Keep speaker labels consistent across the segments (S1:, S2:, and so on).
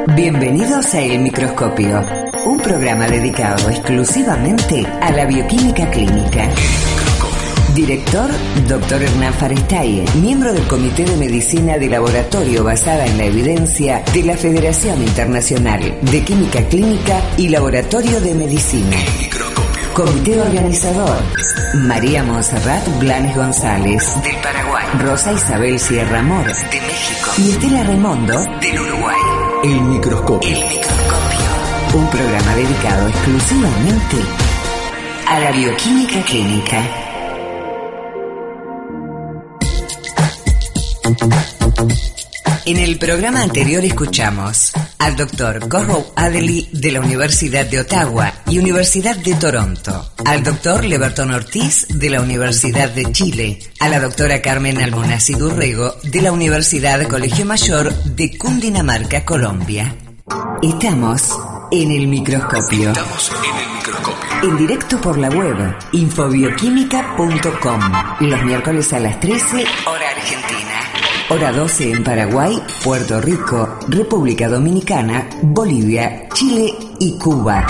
S1: Bienvenidos a El Microscopio, un programa dedicado exclusivamente a la bioquímica clínica. Director, Dr. Hernán Farestaye, miembro del Comité de Medicina de Laboratorio basada en la evidencia de la Federación Internacional de Química Clínica y Laboratorio de Medicina. Comité organizador, María Montserrat Blanes González, del Paraguay, Rosa Isabel Sierra Mor, de México, y Estela Raimondo, del Uruguay.
S2: El Microscopio.
S1: El Microscopio, un programa dedicado exclusivamente a la bioquímica clínica. En el programa anterior escuchamos al Dr. Corrow Adderley de la Universidad de Ottawa y Universidad de Toronto, al Dr. Leberton Ortiz de la Universidad de Chile, a la doctora Carmen Almonacid Urrego de la Universidad Colegio Mayor de Cundinamarca, Colombia. Estamos en el microscopio. En directo por la web infobioquímica.com, los miércoles a las 13, hora argentina. Hora 12 en Paraguay, Puerto Rico, República Dominicana, Bolivia, Chile y Cuba.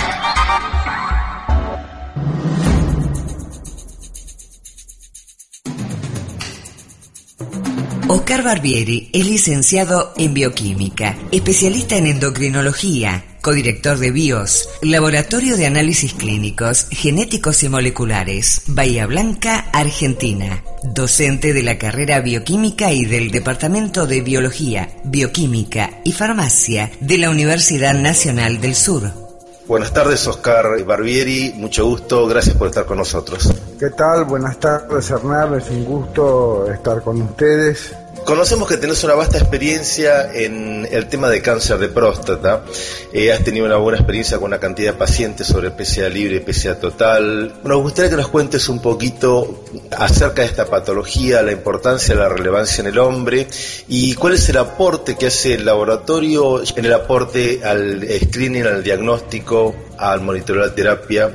S1: Oscar Barbieri es licenciado en bioquímica, especialista en endocrinología, codirector de BIOS, Laboratorio de Análisis Clínicos, Genéticos y Moleculares, Bahía Blanca, Argentina. Docente de la carrera Bioquímica y del Departamento de Biología, Bioquímica y Farmacia de la Universidad Nacional del Sur.
S3: Buenas tardes, Oscar Barbieri, mucho gusto, gracias por estar con nosotros.
S4: ¿Qué tal? Buenas tardes, Hernán, es un gusto estar con ustedes.
S3: Conocemos que tenés una vasta experiencia en el tema de cáncer de próstata. Has tenido una buena experiencia con una cantidad de pacientes sobre PSA libre y PSA total. Nos gustaría que nos cuentes un poquito acerca de esta patología, la importancia, la relevancia en el hombre y cuál es el aporte que hace el laboratorio en el aporte al screening, al diagnóstico, al monitoreo de la terapia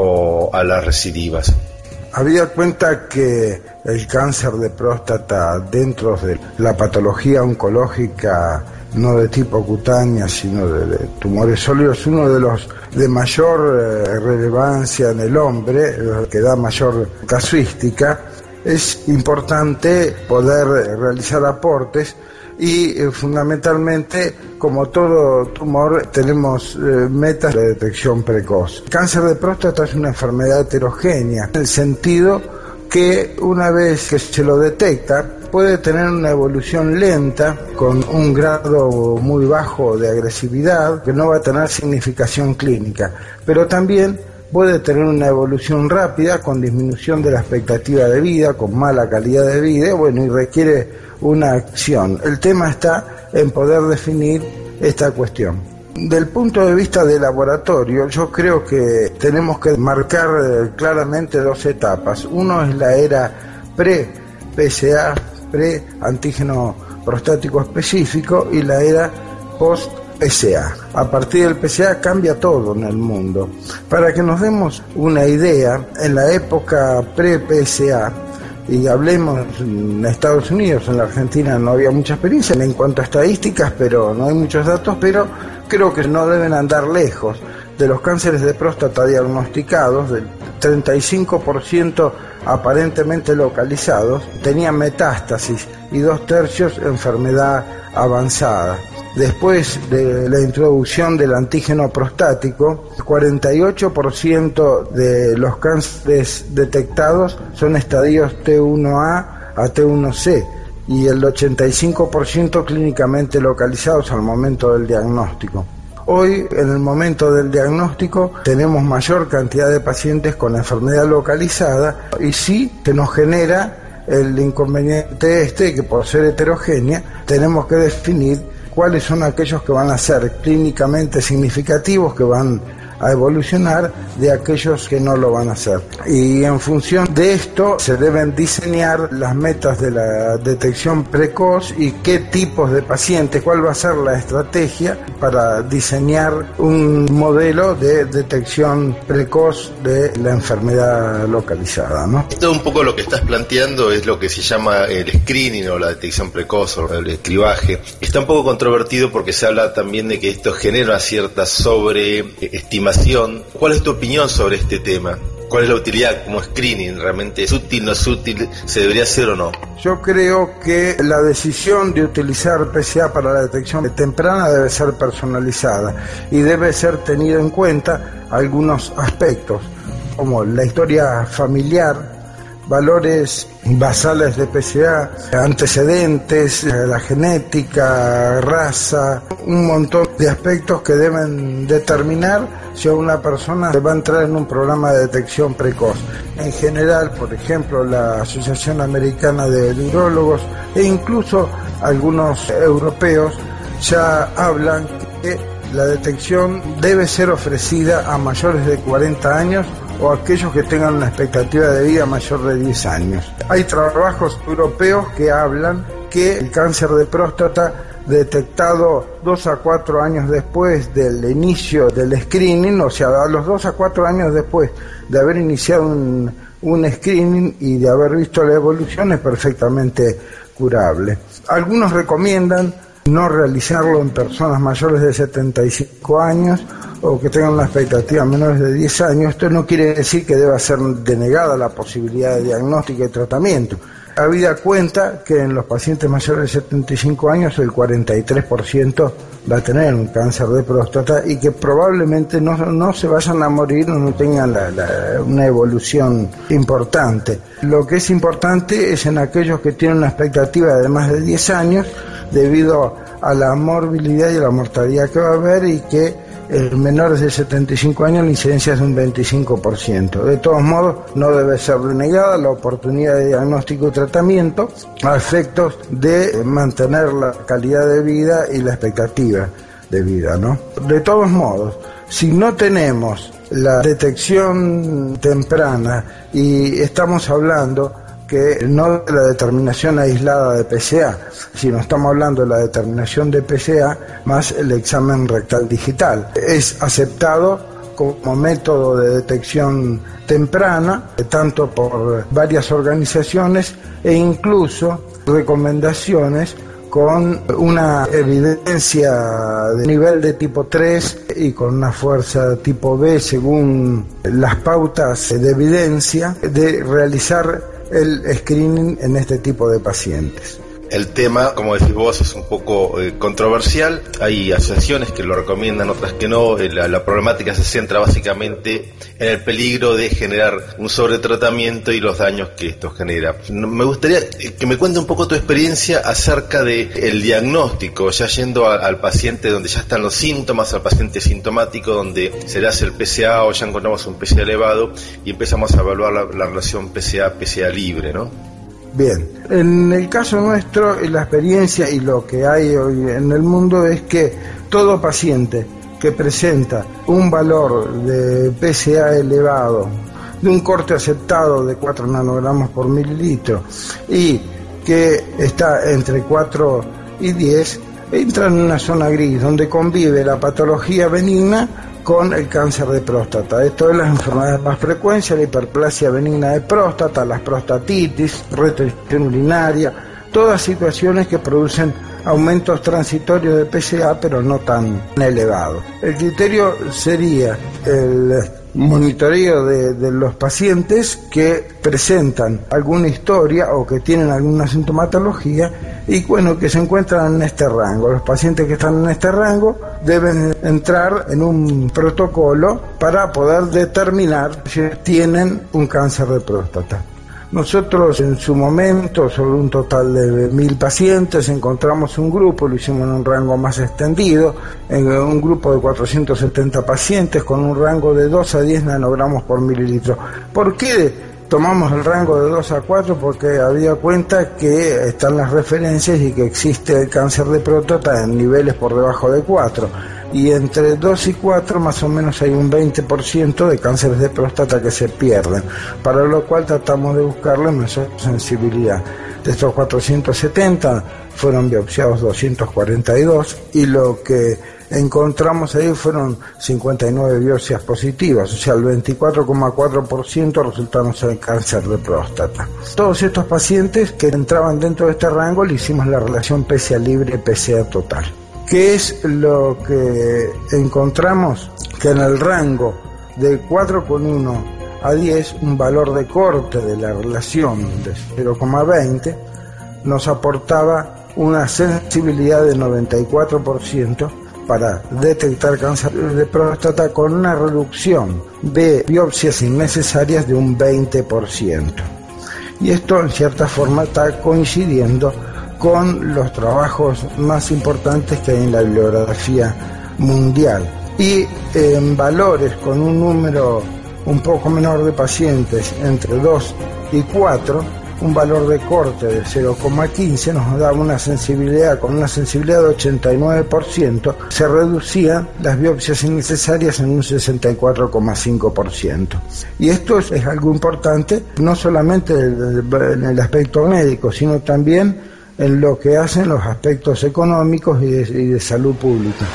S3: o a las recidivas.
S4: Habida cuenta que el cáncer de próstata dentro de la patología oncológica, no de tipo cutánea, sino de tumores sólidos, es uno de los de mayor relevancia en el hombre, que da mayor casuística, es importante poder realizar aportes y fundamentalmente, como todo tumor, tenemos metas de detección precoz. El cáncer de próstata es una enfermedad heterogénea, en el sentido que una vez que se lo detecta, puede tener una evolución lenta, con un grado muy bajo de agresividad, que no va a tener significación clínica, pero también puede tener una evolución rápida, con disminución de la expectativa de vida, con mala calidad de vida, y requiere una acción. El tema está en poder definir esta cuestión. Del punto de vista del laboratorio, yo creo que tenemos que marcar claramente dos etapas. Uno es la era pre-PSA, pre-antígeno prostático específico, y la era post-PSA. A partir del PSA cambia todo en el mundo. Para que nos demos una idea, en la época pre-PSA, y hablemos en Estados Unidos, en la Argentina no había mucha experiencia en cuanto a estadísticas, pero no hay muchos datos, pero creo que no deben andar lejos. De los cánceres de próstata diagnosticados, del 35% aparentemente localizados tenían metástasis y 2/3 enfermedad avanzada. Después de la introducción del antígeno prostático, el 48% de los cánceres detectados son estadios T1A a T1C y el 85% clínicamente localizados al momento del diagnóstico. Hoy, en el momento del diagnóstico, tenemos mayor cantidad de pacientes con enfermedad localizada y sí se nos genera el inconveniente que por ser heterogénea tenemos que definir cuáles son aquellos que van a ser clínicamente significativos, que van a evolucionar de aquellos que no lo van a hacer. Y en función de esto se deben diseñar las metas de la detección precoz y qué tipos de pacientes, cuál va a ser la estrategia para diseñar un modelo de detección precoz de la enfermedad localizada, ¿no?
S3: Esto un poco lo que estás planteando es lo que se llama el screening o la detección precoz o el cribaje. Está un poco controvertido porque se habla también de que esto genera cierta sobreestimación. ¿Cuál es tu opinión sobre este tema? ¿Cuál es la utilidad como screening? ¿Realmente es útil, no es útil? ¿Se debería hacer o no?
S4: Yo creo que la decisión de utilizar PSA para la detección temprana debe ser personalizada y debe ser tenido en cuenta algunos aspectos, como la historia familiar, valores basales de PSA, antecedentes, la genética, raza, un montón de aspectos que deben determinar si una persona va a entrar en un programa de detección precoz. En general, por ejemplo, la Asociación Americana de Urólogos e incluso algunos europeos ya hablan que la detección debe ser ofrecida a mayores de 40 años o aquellos que tengan una expectativa de vida mayor de 10 años. Hay trabajos europeos que hablan que el cáncer de próstata detectado 2 a 4 años después del inicio del screening, o sea, a los 2 a 4 años después de haber iniciado un screening y de haber visto la evolución, es perfectamente curable. Algunos recomiendan no realizarlo en personas mayores de 75 años o que tengan una expectativa menores de 10 años. Esto no quiere decir que deba ser denegada la posibilidad de diagnóstico y tratamiento. Habida cuenta que en los pacientes mayores de 75 años el 43% va a tener un cáncer de próstata y que probablemente no se vayan a morir o no tengan una evolución importante. Lo que es importante es en aquellos que tienen una expectativa de más de 10 años debido a la morbilidad y la mortalidad que va a haber y que en menores de 75 años la incidencia es de un 25%. De todos modos, no debe ser denegada la oportunidad de diagnóstico y tratamiento a efectos de mantener la calidad de vida y la expectativa de vida, ¿no? De todos modos, si no tenemos la detección temprana y estamos hablando que no de la determinación aislada de PSA, sino estamos hablando de la determinación de PSA más el examen rectal digital. Es aceptado como método de detección temprana, tanto por varias organizaciones e incluso recomendaciones con una evidencia de nivel de tipo 3 y con una fuerza tipo B según las pautas de evidencia de realizar el screening en este tipo de pacientes.
S3: El tema, como decís vos, es un poco controversial. Hay asociaciones que lo recomiendan, otras que no. La problemática se centra básicamente en el peligro de generar un sobretratamiento y los daños que esto genera. Me gustaría que me cuente un poco tu experiencia acerca del diagnóstico, ya yendo al paciente donde ya están los síntomas, al paciente sintomático, donde se le hace el PSA o ya encontramos un PSA elevado y empezamos a evaluar la relación PSA libre, ¿no?
S4: Bien, en el caso nuestro, la experiencia y lo que hay hoy en el mundo es que todo paciente que presenta un valor de PSA elevado, de un corte aceptado de 4 nanogramos por mililitro y que está entre 4 y 10, entra en una zona gris donde convive la patología benigna con el cáncer de próstata. Esto es las enfermedades más frecuentes, la hiperplasia benigna de próstata, las prostatitis, retención urinaria, todas situaciones que producen aumentos transitorios de PSA, pero no tan elevados. El criterio sería el monitoreo de los pacientes que presentan alguna historia o que tienen alguna sintomatología y bueno, que se encuentran en este rango. Los pacientes que están en este rango deben entrar en un protocolo para poder determinar si tienen un cáncer de próstata. Nosotros en su momento, sobre un total de 1.000 pacientes, encontramos un grupo, lo hicimos en un rango más extendido, en un grupo de 470 pacientes con un rango de 2 a 10 nanogramos por mililitro. ¿Por qué tomamos el rango de 2 a 4? Porque había cuenta que están las referencias y que existe el cáncer de próstata en niveles por debajo de 4. y entre 2 y 4 más o menos hay un 20% de cánceres de próstata que se pierden, para lo cual tratamos de buscarle mayor sensibilidad. De estos 470 fueron biopsiados 242 y lo que encontramos ahí fueron 59 biopsias positivas, o sea, el 24,4% resultaron ser cáncer de próstata. Todos estos pacientes que entraban dentro de este rango le hicimos la relación PSA libre PSA total. ¿Qué es lo que encontramos? Que en el rango de 4,1 a 10, un valor de corte de la relación de 0,20 nos aportaba una sensibilidad de 94% para detectar cáncer de próstata, con una reducción de biopsias innecesarias de un 20%. Y esto en cierta forma está coincidiendo con los trabajos más importantes que hay en la bibliografía mundial. Y en valores con un número un poco menor de pacientes, entre 2 y 4, un valor de corte de 0,15 nos daba una sensibilidad, con una sensibilidad de 89%, se reducían las biopsias innecesarias en un 64,5%. Y esto es algo importante, no solamente en el aspecto médico, sino también en lo que hacen los aspectos económicos y de salud pública.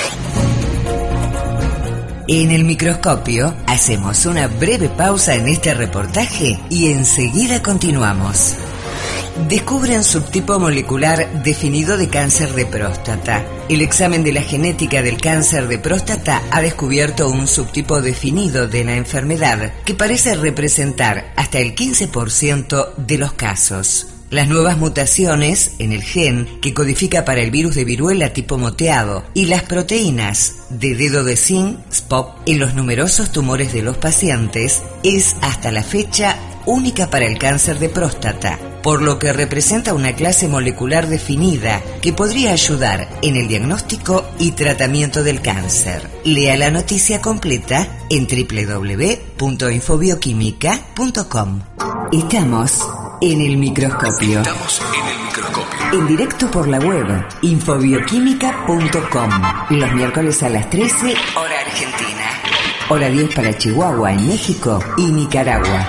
S1: En el microscopio hacemos una breve pausa en este reportaje y enseguida continuamos. Descubren subtipo molecular definido de cáncer de próstata. El examen de la genética del cáncer de próstata ha descubierto un subtipo definido de la enfermedad que parece representar hasta el 15% de los casos. Las nuevas mutaciones en el gen que codifica para el virus de viruela tipo moteado y las proteínas de dedo de zinc, SPOP, en los numerosos tumores de los pacientes es hasta la fecha única para el cáncer de próstata, por lo que representa una clase molecular definida que podría ayudar en el diagnóstico y tratamiento del cáncer. Lea la noticia completa en www.infobioquímica.com. Estamos en el microscopio. En directo por la web infobioquímica.com. Los miércoles a las 13, hora argentina. Hora 10 para Chihuahua, en México y Nicaragua.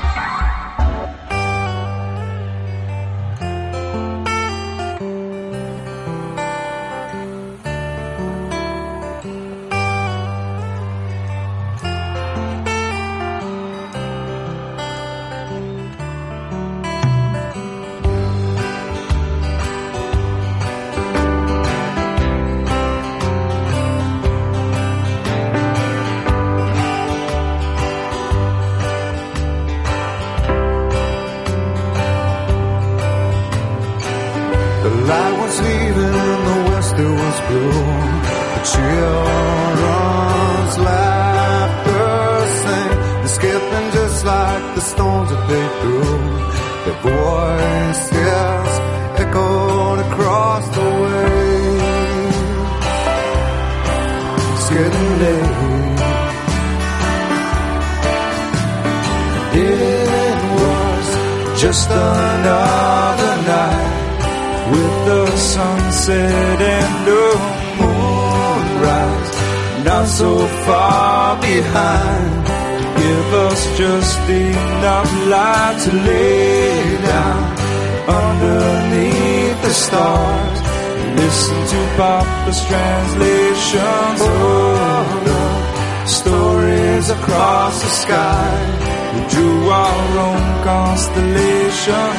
S2: Just another night with the sunset and the moonrise, not so far behind. Give us just enough light to lay down underneath the stars. Listen to Papa's translations of the stories across the sky. We drew our own constellation.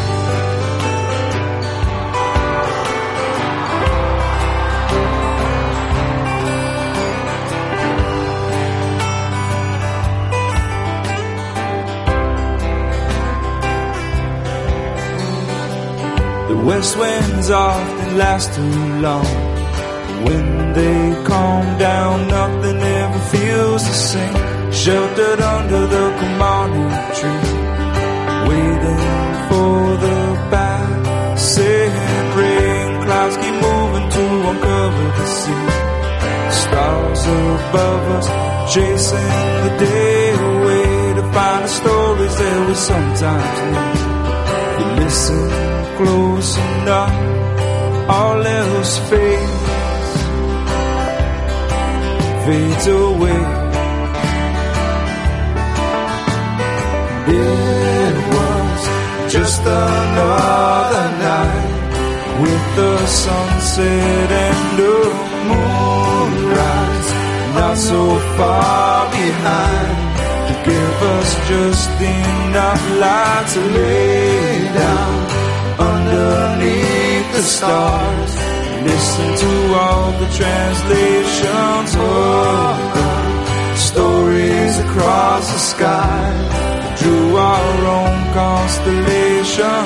S2: The west winds often last too long. When they calm down, nothing ever feels the same. Sheltered under the Kamani tree, waiting for the passing rain. Clouds keep moving to uncover the sea. Stars above us, chasing the day away to find the stories that we sometimes need. You listen close enough, all else fades. fades away. It was just another night with the sunset and the moonrise, not so far behind to give us just enough light to lay down underneath the stars. Listen to all the translations of the stories across the sky. Drew our own constellation.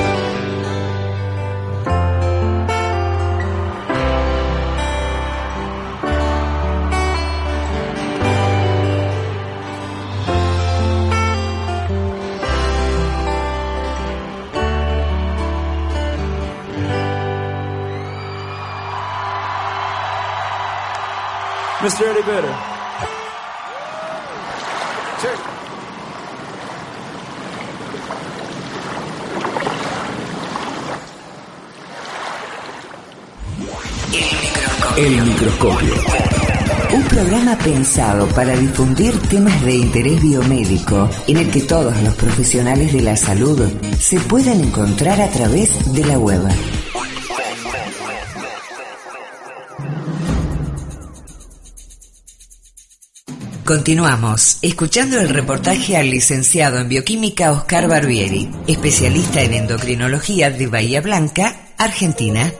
S2: Mr. Eddie Vedder. Cheers.
S1: El microscopio. Un programa pensado para difundir temas de interés biomédico en el que todos los profesionales de la salud se pueden encontrar a través de la web. Continuamos escuchando el reportaje al licenciado en bioquímica Oscar Barbieri, especialista en endocrinología de Bahía Blanca, Argentina.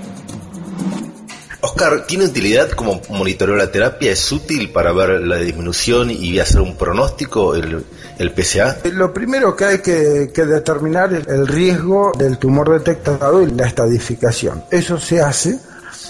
S3: Oscar, ¿tiene utilidad como monitoreo la terapia? ¿Es útil para ver la disminución y hacer un pronóstico el PSA?
S4: Lo primero que hay que determinar es el riesgo del tumor detectado y la estadificación. Eso se hace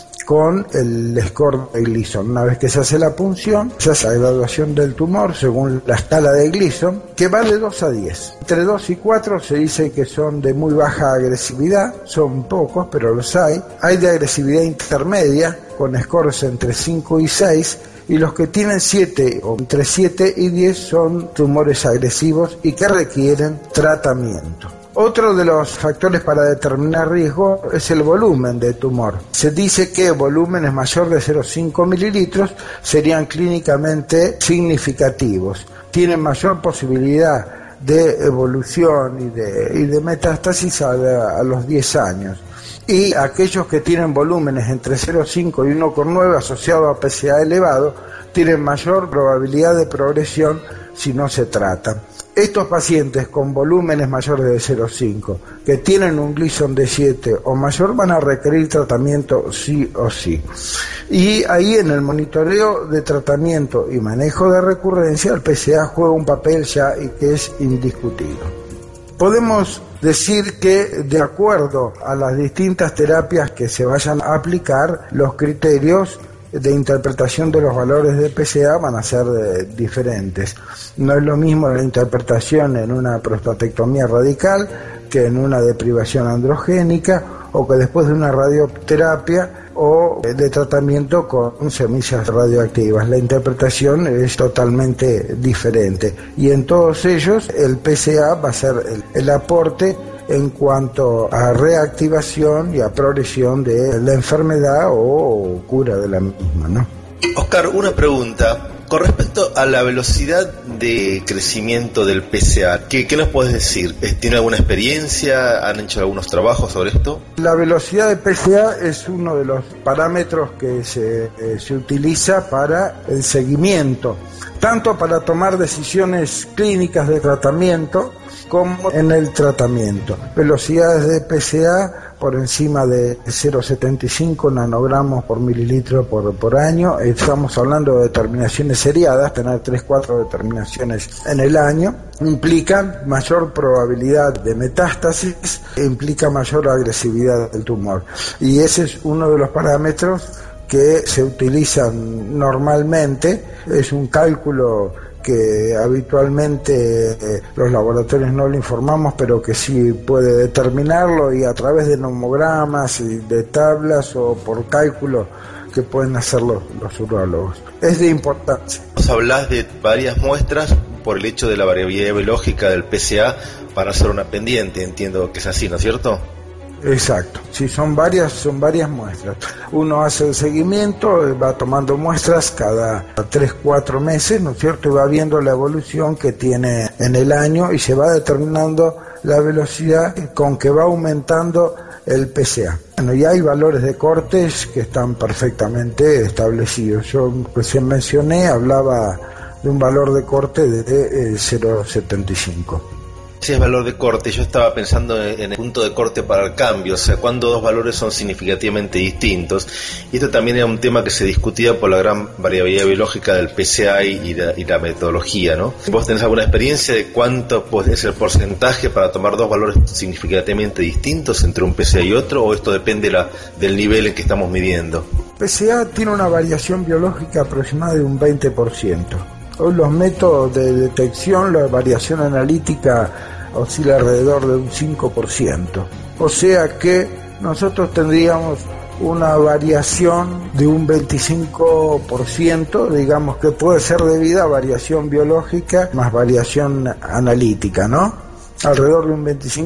S4: con el score de Gleason. Una vez que se hace la punción, se hace la evaluación del tumor según la escala de Gleason, que va de 2 a 10. Entre 2 y 4 se dice que son de muy baja agresividad, son pocos, pero los hay. Hay de agresividad intermedia, con scores entre 5 y 6, y los que tienen 7 o entre 7 y 10 son tumores agresivos y que requieren tratamiento. Otro de los factores para determinar riesgo es el volumen de tumor. Se dice que volúmenes mayor de 0,5 mililitros serían clínicamente significativos. Tienen mayor posibilidad de evolución y de metástasis a los 10 años. Y aquellos que tienen volúmenes entre 0,5 y 1,9 asociados a PSA elevado tienen mayor probabilidad de progresión si no se tratan. Estos pacientes con volúmenes mayores de 0,5 que tienen un Gleason de 7 o mayor van a requerir tratamiento sí o sí. Y ahí en el monitoreo de tratamiento y manejo de recurrencia el PSA juega un papel ya y que es indiscutido. Podemos decir que de acuerdo a las distintas terapias que se vayan a aplicar, los criterios de interpretación de los valores de PSA van a ser diferentes. No es lo mismo la interpretación en una prostatectomía radical que en una deprivación androgénica o que después de una radioterapia o de tratamiento con semillas radioactivas. La interpretación es totalmente diferente y en todos ellos el PSA va a ser el aporte en cuanto a reactivación y a progresión de la enfermedad o cura de la misma, ¿no?
S3: Oscar, una pregunta. Con respecto a la velocidad de crecimiento del PSA, ¿qué nos puedes decir? ¿Tiene alguna experiencia? ¿Han hecho algunos trabajos sobre esto?
S4: La velocidad de PSA es uno de los parámetros que se utiliza para el seguimiento, tanto para tomar decisiones clínicas de tratamiento como en el tratamiento. Velocidades de PSA por encima de 0,75 nanogramos por mililitro por año. Estamos hablando de determinaciones seriadas, tener 3-4 determinaciones en el año. Implican mayor probabilidad de metástasis, implica mayor agresividad del tumor. Y ese es uno de los parámetros que se utilizan normalmente. Es un cálculo que habitualmente los laboratorios no lo informamos, pero que sí puede determinarlo, y a través de nomogramas y de tablas o por cálculo que pueden hacer los urólogos. Es de importancia.
S3: Nos hablás de varias muestras por el hecho de la variabilidad biológica del PSA para hacer una pendiente, entiendo que es así, ¿no es cierto?
S4: Exacto, sí, son varias muestras. Uno hace el seguimiento, va tomando muestras cada 3-4 meses, ¿no es cierto? Y va viendo la evolución que tiene en el año y se va determinando la velocidad con que va aumentando el PSA. Bueno, y hay valores de cortes que están perfectamente establecidos. Yo recién mencioné, hablaba de un valor de corte de 0,75.
S3: Si es valor de corte, yo estaba pensando en el punto de corte para el cambio, o sea, cuando dos valores son significativamente distintos. Y esto también era un tema que se discutía por la gran variabilidad biológica del PSA y la metodología, ¿no? ¿Vos tenés alguna experiencia de cuánto es el porcentaje para tomar dos valores significativamente distintos entre un PSA y otro, o esto depende del nivel en que estamos midiendo?
S4: PSA tiene una variación biológica aproximada de un 20%. Hoy los métodos de detección, la variación analítica oscila alrededor de un 5%. O sea que nosotros tendríamos una variación de un 25%, digamos que puede ser debida a variación biológica más variación analítica, ¿no? Alrededor de un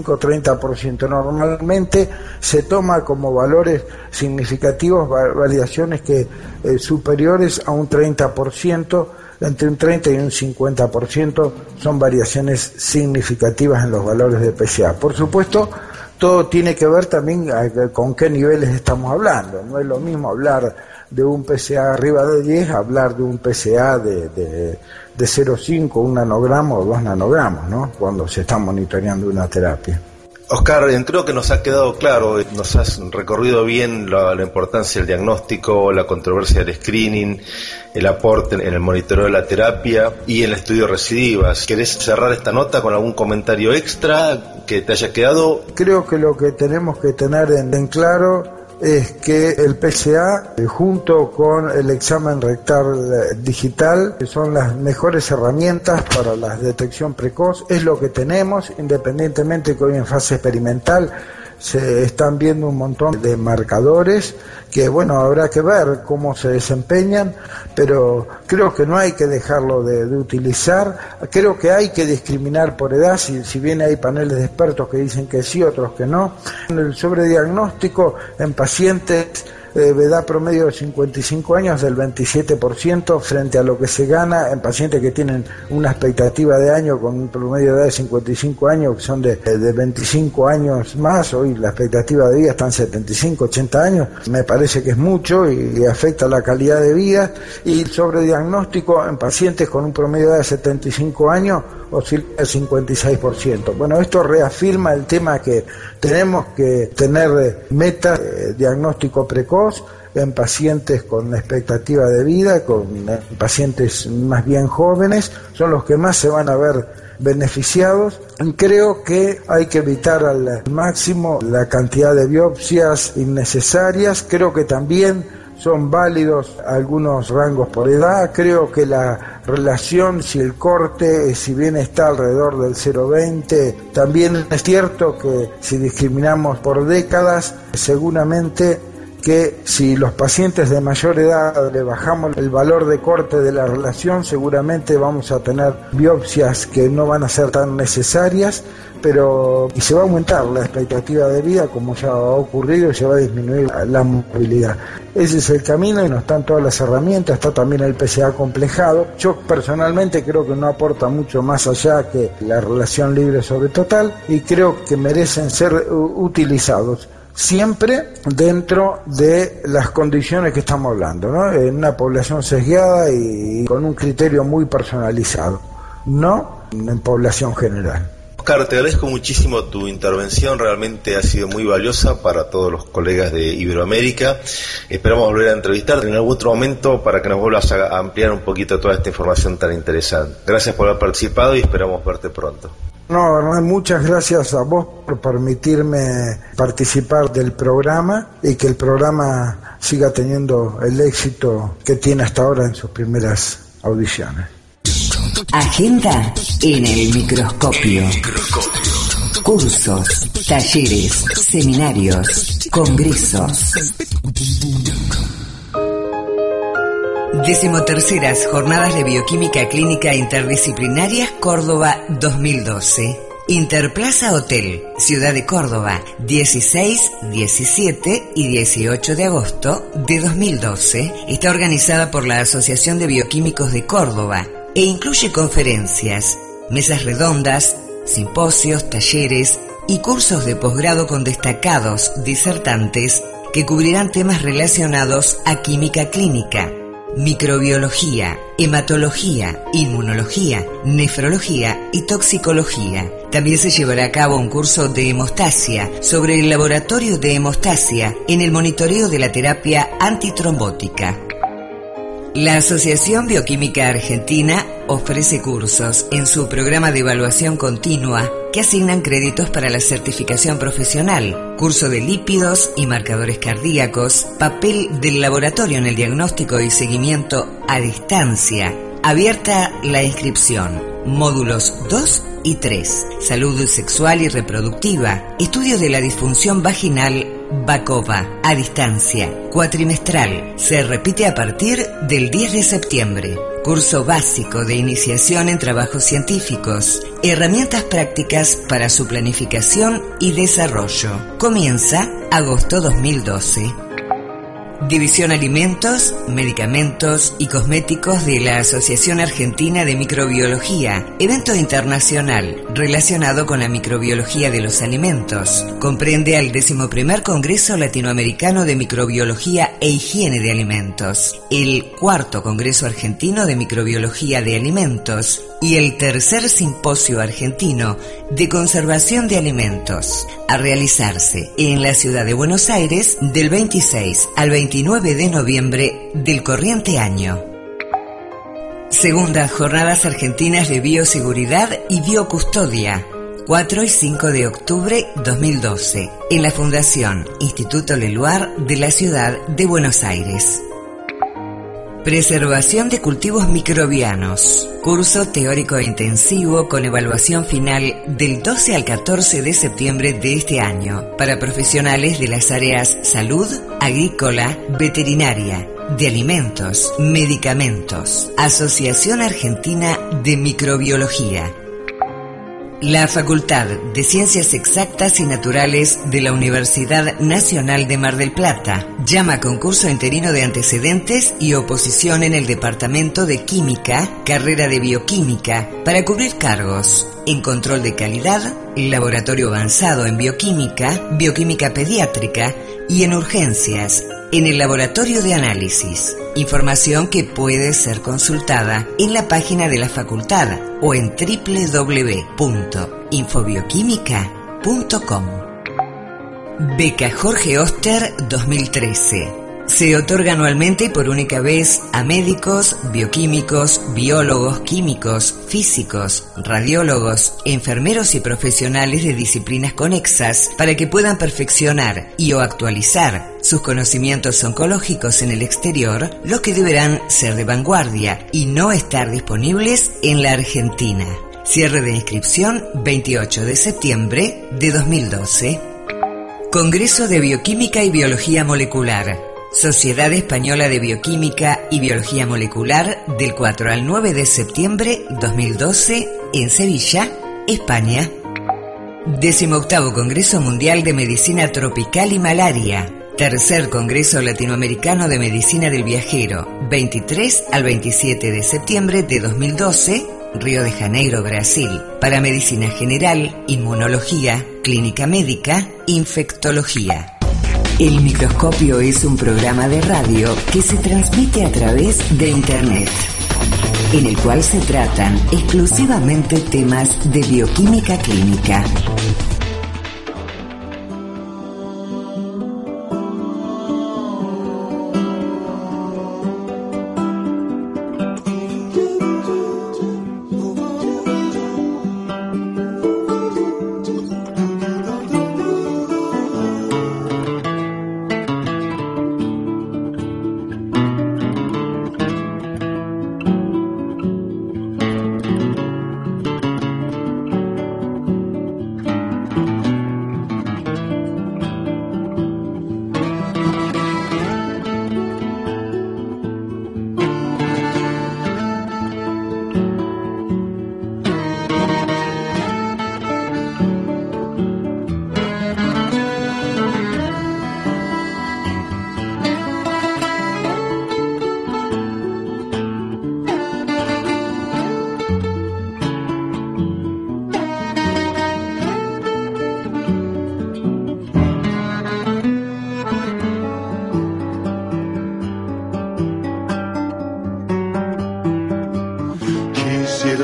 S4: 25-30%. Normalmente se toma como valores significativos variaciones que superiores a un 30%, entre un 30 y un 50% son variaciones significativas en los valores de PSA. Por supuesto, todo tiene que ver también con qué niveles estamos hablando. No es lo mismo hablar de un PSA arriba de 10, hablar de un PSA de 0,5, 1 nanogramo o 2 nanogramos, ¿no? Cuando se está monitoreando una terapia.
S3: Oscar, creo que nos ha quedado claro, nos has recorrido bien la importancia del diagnóstico, la controversia del screening, el aporte en el monitoreo de la terapia y en el estudio de recidivas. ¿Querés cerrar esta nota con algún comentario extra que te haya quedado?
S4: Creo que lo que tenemos que tener en claro es que el PSA, junto con el examen rectal digital, son las mejores herramientas para la detección precoz. Es lo que tenemos, independientemente que hoy en fase experimental se están viendo un montón de marcadores que, bueno, habrá que ver cómo se desempeñan, pero creo que no hay que dejarlo de utilizar. Creo que hay que discriminar por edad, si bien hay paneles de expertos que dicen que sí, otros que no. El sobrediagnóstico en pacientes de edad promedio de 55 años del 27% frente a lo que se gana en pacientes que tienen una expectativa de año con un promedio de edad de 55 años, que son de 25 años más. Hoy la expectativa de vida está en 75, 80 años. Me parece que es mucho y afecta la calidad de vida. Y el sobrediagnóstico en pacientes con un promedio de edad de 75 años oscila el 56%. Bueno, esto reafirma el tema que tenemos que tener meta diagnóstico precoz en pacientes con expectativa de vida, con pacientes más bien jóvenes, son los que más se van a ver beneficiados. Creo que hay que evitar al máximo la cantidad de biopsias innecesarias. Creo que también son válidos algunos rangos por edad. Creo que la relación, si el corte, si bien está alrededor del 0,20, también es cierto que si discriminamos por décadas, seguramente que si los pacientes de mayor edad le bajamos el valor de corte de la relación, seguramente vamos a tener biopsias que no van a ser tan necesarias, y se va a aumentar la expectativa de vida, como ya ha ocurrido, y se va a disminuir la movilidad. Ese es el camino y no están todas las herramientas, está también el PSA complejado. Yo personalmente creo que no aporta mucho más allá que la relación libre sobre total, y creo que merecen ser utilizados siempre dentro de las condiciones que estamos hablando, ¿no? En una población sesgada y con un criterio muy personalizado, no en población general.
S3: Oscar, te agradezco muchísimo tu intervención, realmente ha sido muy valiosa para todos los colegas de Iberoamérica. Esperamos volver a entrevistarte en algún otro momento para que nos vuelvas a ampliar un poquito toda esta información tan interesante. Gracias por haber participado y esperamos verte pronto.
S4: No, Hernán, muchas gracias a vos por permitirme participar del programa y que el programa siga teniendo el éxito que tiene hasta ahora en sus primeras audiciones.
S1: Agenda en el microscopio. Cursos, talleres, seminarios, congresos. 13ª Jornadas de Bioquímica Clínica Interdisciplinarias Córdoba 2012. Interplaza Hotel, Ciudad de Córdoba, 16, 17 y 18 de agosto de 2012. Está organizada por la Asociación de Bioquímicos de Córdoba e incluye conferencias, mesas redondas, simposios, talleres y cursos de posgrado con destacados disertantes que cubrirán temas relacionados a química clínica, microbiología, hematología, inmunología, nefrología y toxicología. También se llevará a cabo un curso de hemostasia sobre el laboratorio de hemostasia en el monitoreo de la terapia antitrombótica. La Asociación Bioquímica Argentina ofrece cursos en su programa de evaluación continua que asignan créditos para la certificación profesional, curso de lípidos y marcadores cardíacos, papel del laboratorio en el diagnóstico y seguimiento a distancia. Abierta la inscripción. Módulos 2 y 3. Salud sexual y reproductiva. Estudio de la disfunción vaginal Bacova, a distancia, cuatrimestral. Se repite a partir del 10 de septiembre. Curso básico de iniciación en trabajos científicos. Herramientas prácticas para su planificación y desarrollo. Comienza agosto 2012. División Alimentos, Medicamentos y Cosméticos de la Asociación Argentina de Microbiología, evento internacional relacionado con la microbiología de los alimentos. Comprende al 11º Congreso Latinoamericano de Microbiología e Higiene de Alimentos, el 4º Congreso Argentino de Microbiología de Alimentos y el 3er Simposio Argentino de Conservación de Alimentos, a realizarse en la ciudad de Buenos Aires del 26 al 29 de noviembre del corriente año. Segundas Jornadas Argentinas de Bioseguridad y Biocustodia, 4 y 5 de octubre 2012, en la Fundación Instituto Leluar de la ciudad de Buenos Aires. Preservación de cultivos microbianos. Curso teórico e intensivo con evaluación final del 12 al 14 de septiembre de este año para profesionales de las áreas salud, agrícola, veterinaria, de alimentos, medicamentos. Asociación Argentina de Microbiología. La Facultad de Ciencias Exactas y Naturales de la Universidad Nacional de Mar del Plata llama a concurso interino de antecedentes y oposición en el Departamento de Química, carrera de Bioquímica, para cubrir cargos en control de calidad, laboratorio avanzado en bioquímica, bioquímica pediátrica y en urgencias, en el laboratorio de análisis. Información que puede ser consultada en la página de la facultad o en www.infobioquímica.com. Beca Jorge Oster 2013. Se otorga anualmente y por única vez a médicos, bioquímicos, biólogos, químicos, físicos, radiólogos, enfermeros y profesionales de disciplinas conexas para que puedan perfeccionar y o actualizar sus conocimientos oncológicos en el exterior, los que deberán ser de vanguardia y no estar disponibles en la Argentina. Cierre de inscripción 28 de septiembre de 2012. Congreso de Bioquímica y Biología Molecular. Sociedad Española de Bioquímica y Biología Molecular del 4 al 9 de septiembre 2012 en Sevilla, España. 18º Congreso Mundial de Medicina Tropical y Malaria. Tercer Congreso Latinoamericano de Medicina del Viajero, 23 al 27 de septiembre de 2012, Río de Janeiro, Brasil, para Medicina General, Inmunología, Clínica Médica, Infectología. El Microscopio es un programa de radio que se transmite a través de Internet, en el cual se tratan exclusivamente temas de bioquímica clínica.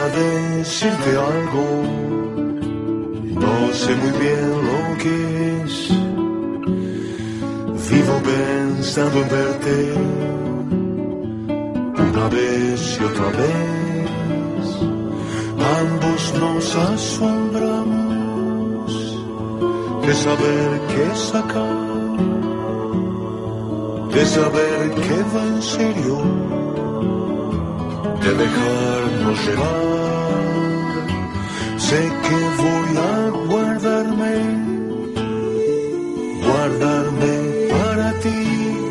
S5: decirte algo, no sé muy bien lo que es. Vivo pensando en verte una vez y otra vez. Ambos nos asombramos de saber que sacar, de saber que va en serio, de dejarnos llevar. Sé que voy a guardarme para ti.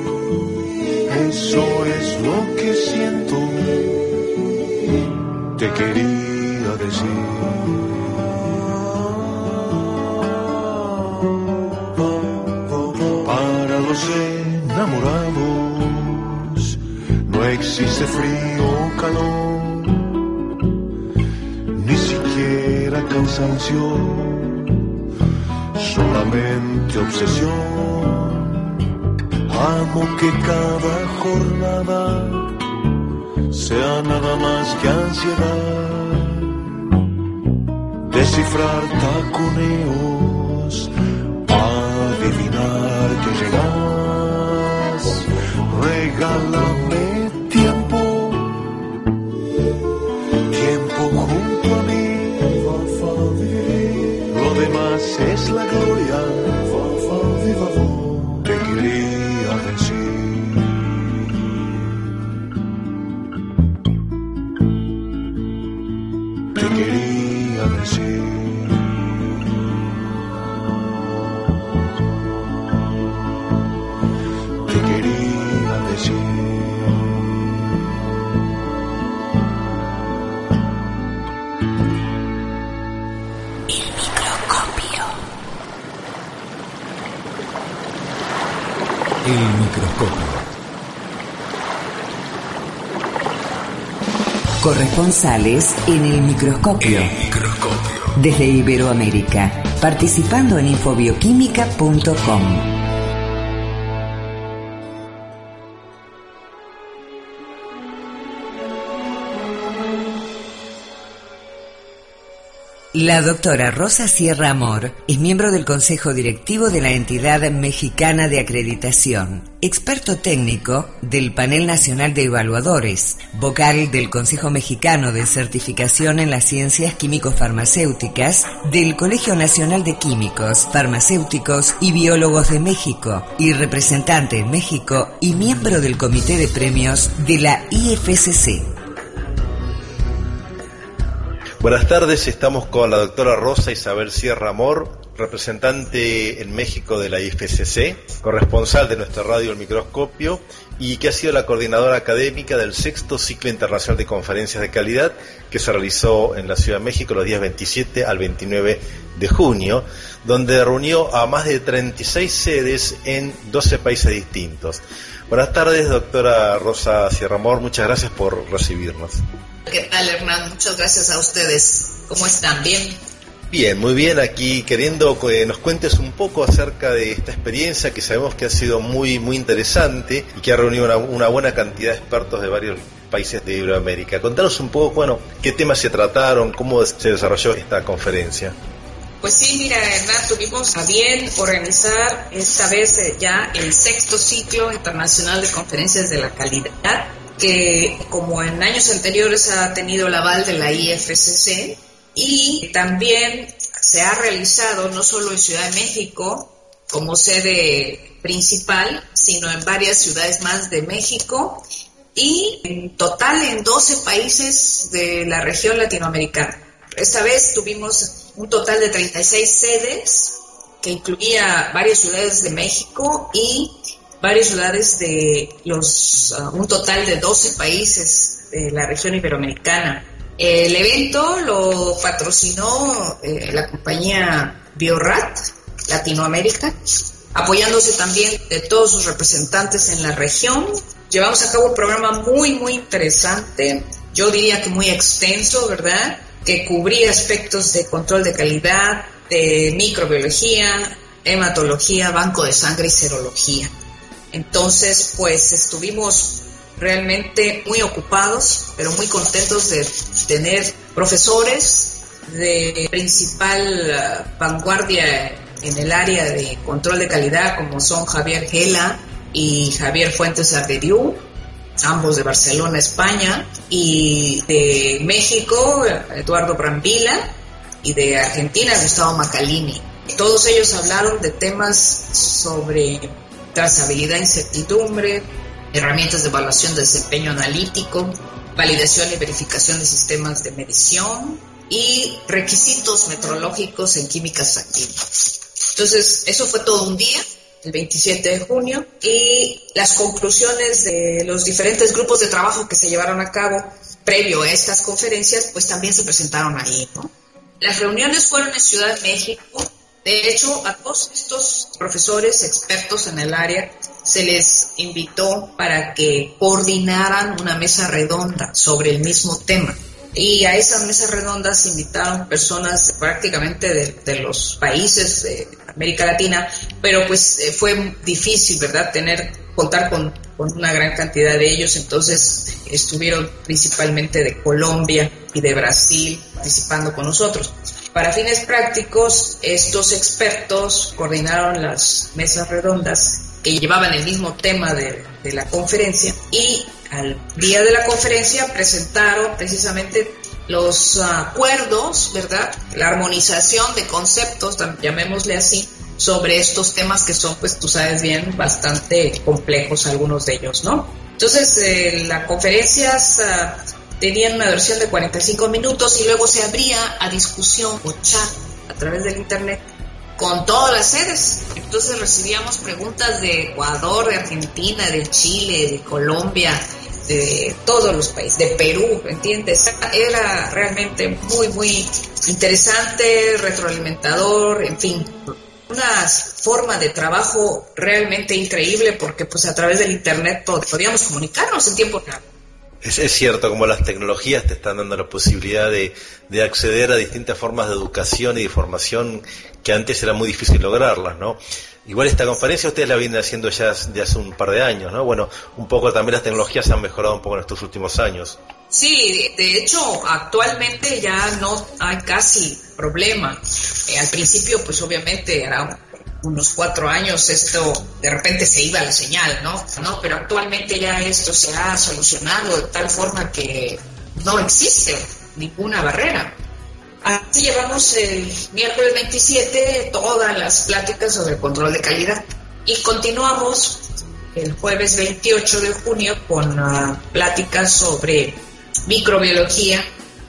S5: Eso es lo que siento, te quería decir. Para los enamorados no existe frío o calor, ni siquiera cansancio, solamente obsesión. Amo que cada jornada sea nada más que ansiedad, descifrar taconeos, adivinar que llegas. Regálame tiempo junto a mí, lo demás es la gloria. Te quería decir, te quería decir.
S1: El microscopio. Corresponsales en el microscopio. Desde Iberoamérica, participando en infobioquímica.com. La doctora Rosa Sierra Amor es miembro del Consejo Directivo de la Entidad Mexicana de Acreditación, experto técnico del Panel Nacional de Evaluadores, vocal del Consejo Mexicano de Certificación en las Ciencias Químico-Farmacéuticas, del Colegio Nacional de Químicos, Farmacéuticos y Biólogos de México, y representante en México y miembro del Comité de Premios de la IFCC.
S3: Buenas tardes, estamos con la doctora Rosa Isabel Sierra Amor, representante en México de la IFCC, corresponsal de nuestra radio El Microscopio y que ha sido la coordinadora académica del 6º Ciclo Internacional de Conferencias de Calidad que se realizó en la Ciudad de México los días 27 al 29 de junio, donde reunió a más de 36 sedes en 12 países distintos. Buenas tardes, doctora Rosa Sierra Amor, muchas gracias por recibirnos.
S6: ¿Qué tal, Hernán? Muchas gracias a ustedes. ¿Cómo están? ¿Bien?
S3: Bien, muy bien. Aquí queriendo que nos cuentes un poco acerca de esta experiencia que sabemos que ha sido muy interesante y que ha reunido una buena cantidad de expertos de varios países de Iberoamérica. Contanos un poco, qué temas se trataron, cómo se desarrolló esta conferencia.
S6: Pues sí, mira, Hernán, tuvimos a bien organizar esta vez ya el 6º Ciclo Internacional de Conferencias de la Calidad, que como en años anteriores ha tenido el aval de la IFCC y también se ha realizado no solo en Ciudad de México como sede principal, sino en varias ciudades más de México y en total en 12 países de la región latinoamericana. Esta vez tuvimos un total de 36 sedes que incluía varias ciudades de México y varias ciudades de un total de 12 países de la región iberoamericana. El evento lo patrocinó la compañía Biorat Latinoamérica, apoyándose también de todos sus representantes en la región. Llevamos a cabo un programa muy interesante, yo diría que muy extenso, ¿verdad?, que cubría aspectos de control de calidad, de microbiología, hematología, banco de sangre y serología. Entonces, pues estuvimos realmente muy ocupados, pero muy contentos de tener profesores de principal vanguardia en el área de control de calidad, como son Javier Gela y Javier Fuentes Arderiu, ambos de Barcelona, España, y de México, Eduardo Brambila, y de Argentina, Gustavo Macalini. Todos ellos hablaron de temas sobre trazabilidad e incertidumbre, herramientas de evaluación de desempeño analítico, validación y verificación de sistemas de medición y requisitos metrológicos en químicas activas. Entonces, eso fue todo un día, el 27 de junio, y las conclusiones de los diferentes grupos de trabajo que se llevaron a cabo previo a estas conferencias, pues también se presentaron ahí, ¿no? Las reuniones fueron en Ciudad de México. De hecho, a todos estos profesores expertos en el área se les invitó para que coordinaran una mesa redonda sobre el mismo tema. Y a esas mesas redondas se invitaron personas prácticamente de los países de América Latina, pero pues fue difícil, ¿verdad?, contar con una gran cantidad de ellos. Entonces estuvieron principalmente de Colombia y de Brasil participando con nosotros. Para fines prácticos, estos expertos coordinaron las mesas redondas que llevaban el mismo tema de la conferencia, y al día de la conferencia presentaron precisamente los acuerdos, ¿verdad?, la armonización de conceptos, llamémosle así, sobre estos temas que son, pues tú sabes bien, bastante complejos algunos de ellos, ¿no? Entonces, las conferencias tenían una versión de 45 minutos y luego se abría a discusión o chat a través del internet con todas las sedes. Entonces recibíamos preguntas de Ecuador, de Argentina, de Chile, de Colombia, de todos los países, de Perú, ¿entiendes? Era realmente muy, muy interesante, retroalimentador, en fin, una forma de trabajo realmente increíble, porque pues a través del internet podíamos comunicarnos en tiempo real.
S3: Es cierto, como las tecnologías te están dando la posibilidad de acceder a distintas formas de educación y de formación que antes era muy difícil lograrlas, ¿no? Igual esta conferencia ustedes la vienen haciendo ya de hace un par de años, ¿no? Bueno, un poco también las tecnologías han mejorado un poco en estos últimos años.
S6: Sí, de hecho, actualmente ya no hay casi problema. Al principio, pues obviamente era unos 4 años, esto de repente se iba la señal, ¿no? Pero actualmente ya esto se ha solucionado de tal forma que no existe ninguna barrera. Así llevamos el miércoles 27 todas las pláticas sobre control de calidad y continuamos el jueves 28 de junio con pláticas sobre microbiología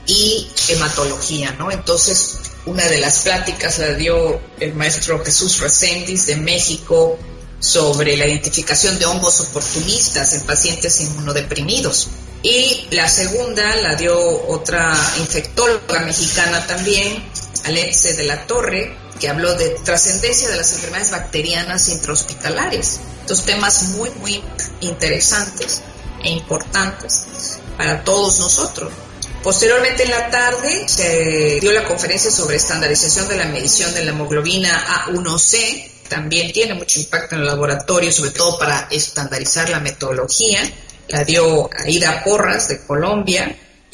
S6: y hematología, ¿no? Entonces, una de las pláticas la dio el maestro Jesús Reséndiz de México sobre la identificación de hongos oportunistas en pacientes inmunodeprimidos. Y la segunda la dio otra infectóloga mexicana también, Alexe de la Torre, que habló de trascendencia de las enfermedades bacterianas intrahospitalarias. Estos temas muy, muy interesantes e importantes para todos nosotros. Posteriormente en la tarde se dio la conferencia sobre estandarización de la medición de la hemoglobina A1C. También tiene mucho impacto en el laboratorio, sobre todo para estandarizar la metodología. La dio Aida Porras de Colombia.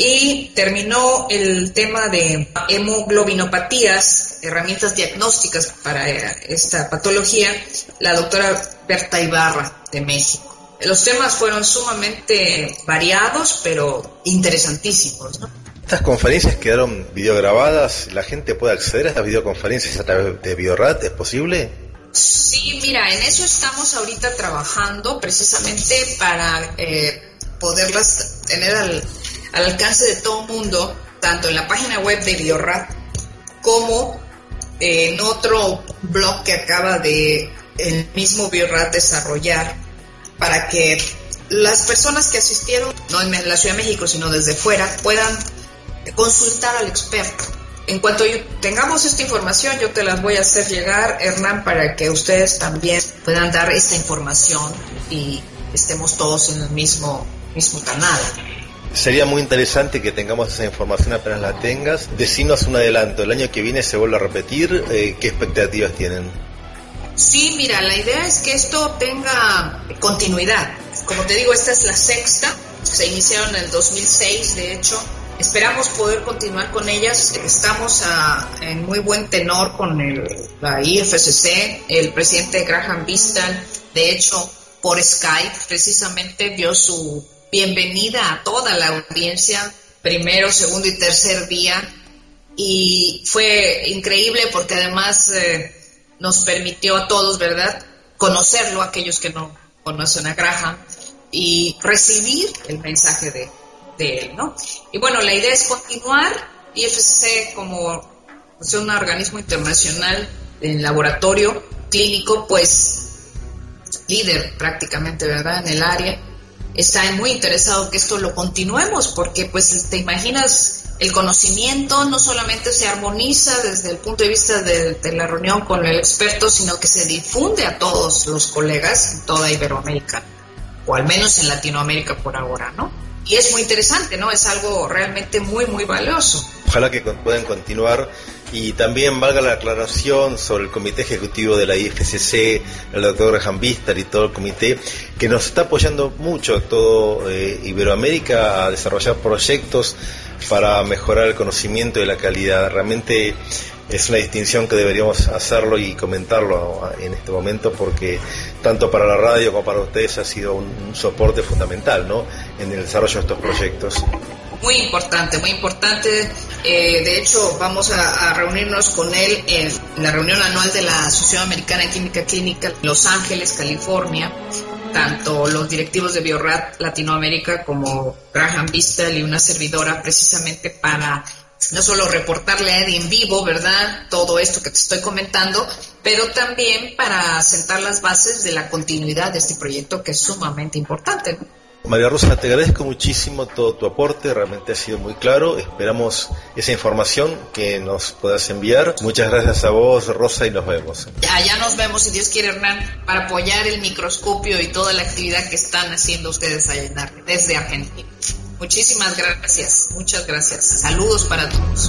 S6: Y terminó el tema de hemoglobinopatías, herramientas diagnósticas para esta patología, la doctora Berta Ibarra de México. Los temas fueron sumamente variados, pero interesantísimos, ¿no?
S3: Estas conferencias quedaron videograbadas, ¿la gente puede acceder a estas videoconferencias a través de Biorat? ¿Es posible?
S6: Sí, mira, en eso estamos ahorita trabajando precisamente para poderlas tener al alcance de todo el mundo, tanto en la página web de Biorat como en otro blog que acaba de el mismo Biorat desarrollar, para que las personas que asistieron, no en la Ciudad de México, sino desde fuera, puedan consultar al experto. En cuanto tengamos esta información, yo te las voy a hacer llegar, Hernán, para que ustedes también puedan dar esta información y estemos todos en el mismo canal.
S3: Sería muy interesante que tengamos esa información apenas la tengas. Decinos un adelanto, ¿el año que viene se vuelve a repetir? ¿Qué expectativas tienen?
S6: Sí, mira, la idea es que esto tenga continuidad. como te digo, esta es la sexta, se iniciaron en el 2006, de hecho. Esperamos poder continuar con ellas. Estamos en muy buen tenor con la IFSC. El presidente Graham Bistan, de hecho, por Skype, precisamente dio su bienvenida a toda la audiencia, primero, segundo y tercer día. Y fue increíble porque además nos permitió a todos, ¿verdad?, conocerlo, aquellos que no conocen a Graham, y recibir el mensaje de él, ¿no? Y bueno, la idea es continuar. IFSC, como un organismo internacional en laboratorio clínico, pues líder prácticamente, ¿verdad?, en el área, está muy interesado que esto lo continuemos, porque pues te imaginas, el conocimiento no solamente se armoniza desde el punto de vista de la reunión con el experto, sino que se difunde a todos los colegas en toda Iberoamérica, o al menos en Latinoamérica por ahora, ¿no? Y es muy interesante, ¿no? Es algo realmente muy, muy valioso.
S3: Ojalá que puedan continuar. Y también valga la aclaración sobre el comité ejecutivo de la IFSC, el doctor Graham Bistan y todo el comité, que nos está apoyando mucho todo Iberoamérica a desarrollar proyectos para mejorar el conocimiento y la calidad. Realmente es una distinción que deberíamos hacerlo y comentarlo en este momento, porque tanto para la radio como para ustedes ha sido un soporte fundamental, ¿no?, en el desarrollo de estos proyectos.
S6: Muy importante, muy importante. De hecho, vamos a reunirnos con él en la reunión anual de la Asociación Americana de Química Clínica en Los Ángeles, California. Tanto los directivos de Biorad Latinoamérica como Graham Bistan y una servidora, precisamente para no solo reportarle a Eddie en vivo, ¿verdad?, todo esto que te estoy comentando, pero también para sentar las bases de la continuidad de este proyecto, que es sumamente importante, ¿no?
S3: María Rosa, te agradezco muchísimo todo tu aporte, realmente ha sido muy claro. Esperamos esa información que nos puedas enviar. Muchas gracias a vos, Rosa, y nos vemos.
S6: Ya nos vemos, si Dios quiere, Hernán, para apoyar el microscopio y toda la actividad que están haciendo ustedes allá desde Argentina. Muchísimas gracias, muchas gracias. Saludos para todos.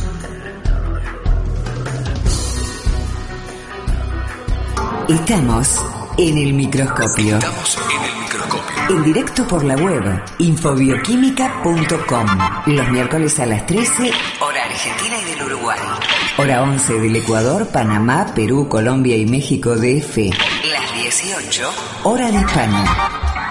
S1: Estamos en el microscopio. En directo por la web infobioquímica.com. Los miércoles a las 13, hora argentina y del Uruguay. Hora 11 del Ecuador, Panamá, Perú, Colombia y México DF. Las 18, hora de España.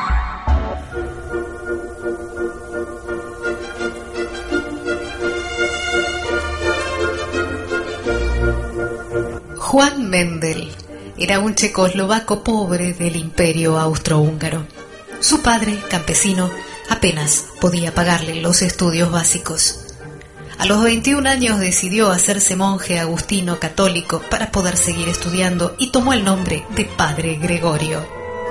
S7: Juan Mendel era un checoslovaco pobre del Imperio Austrohúngaro. Su padre, campesino, apenas podía pagarle los estudios básicos. A los 21 años decidió hacerse monje agustino católico para poder seguir estudiando y tomó el nombre de Padre Gregorio.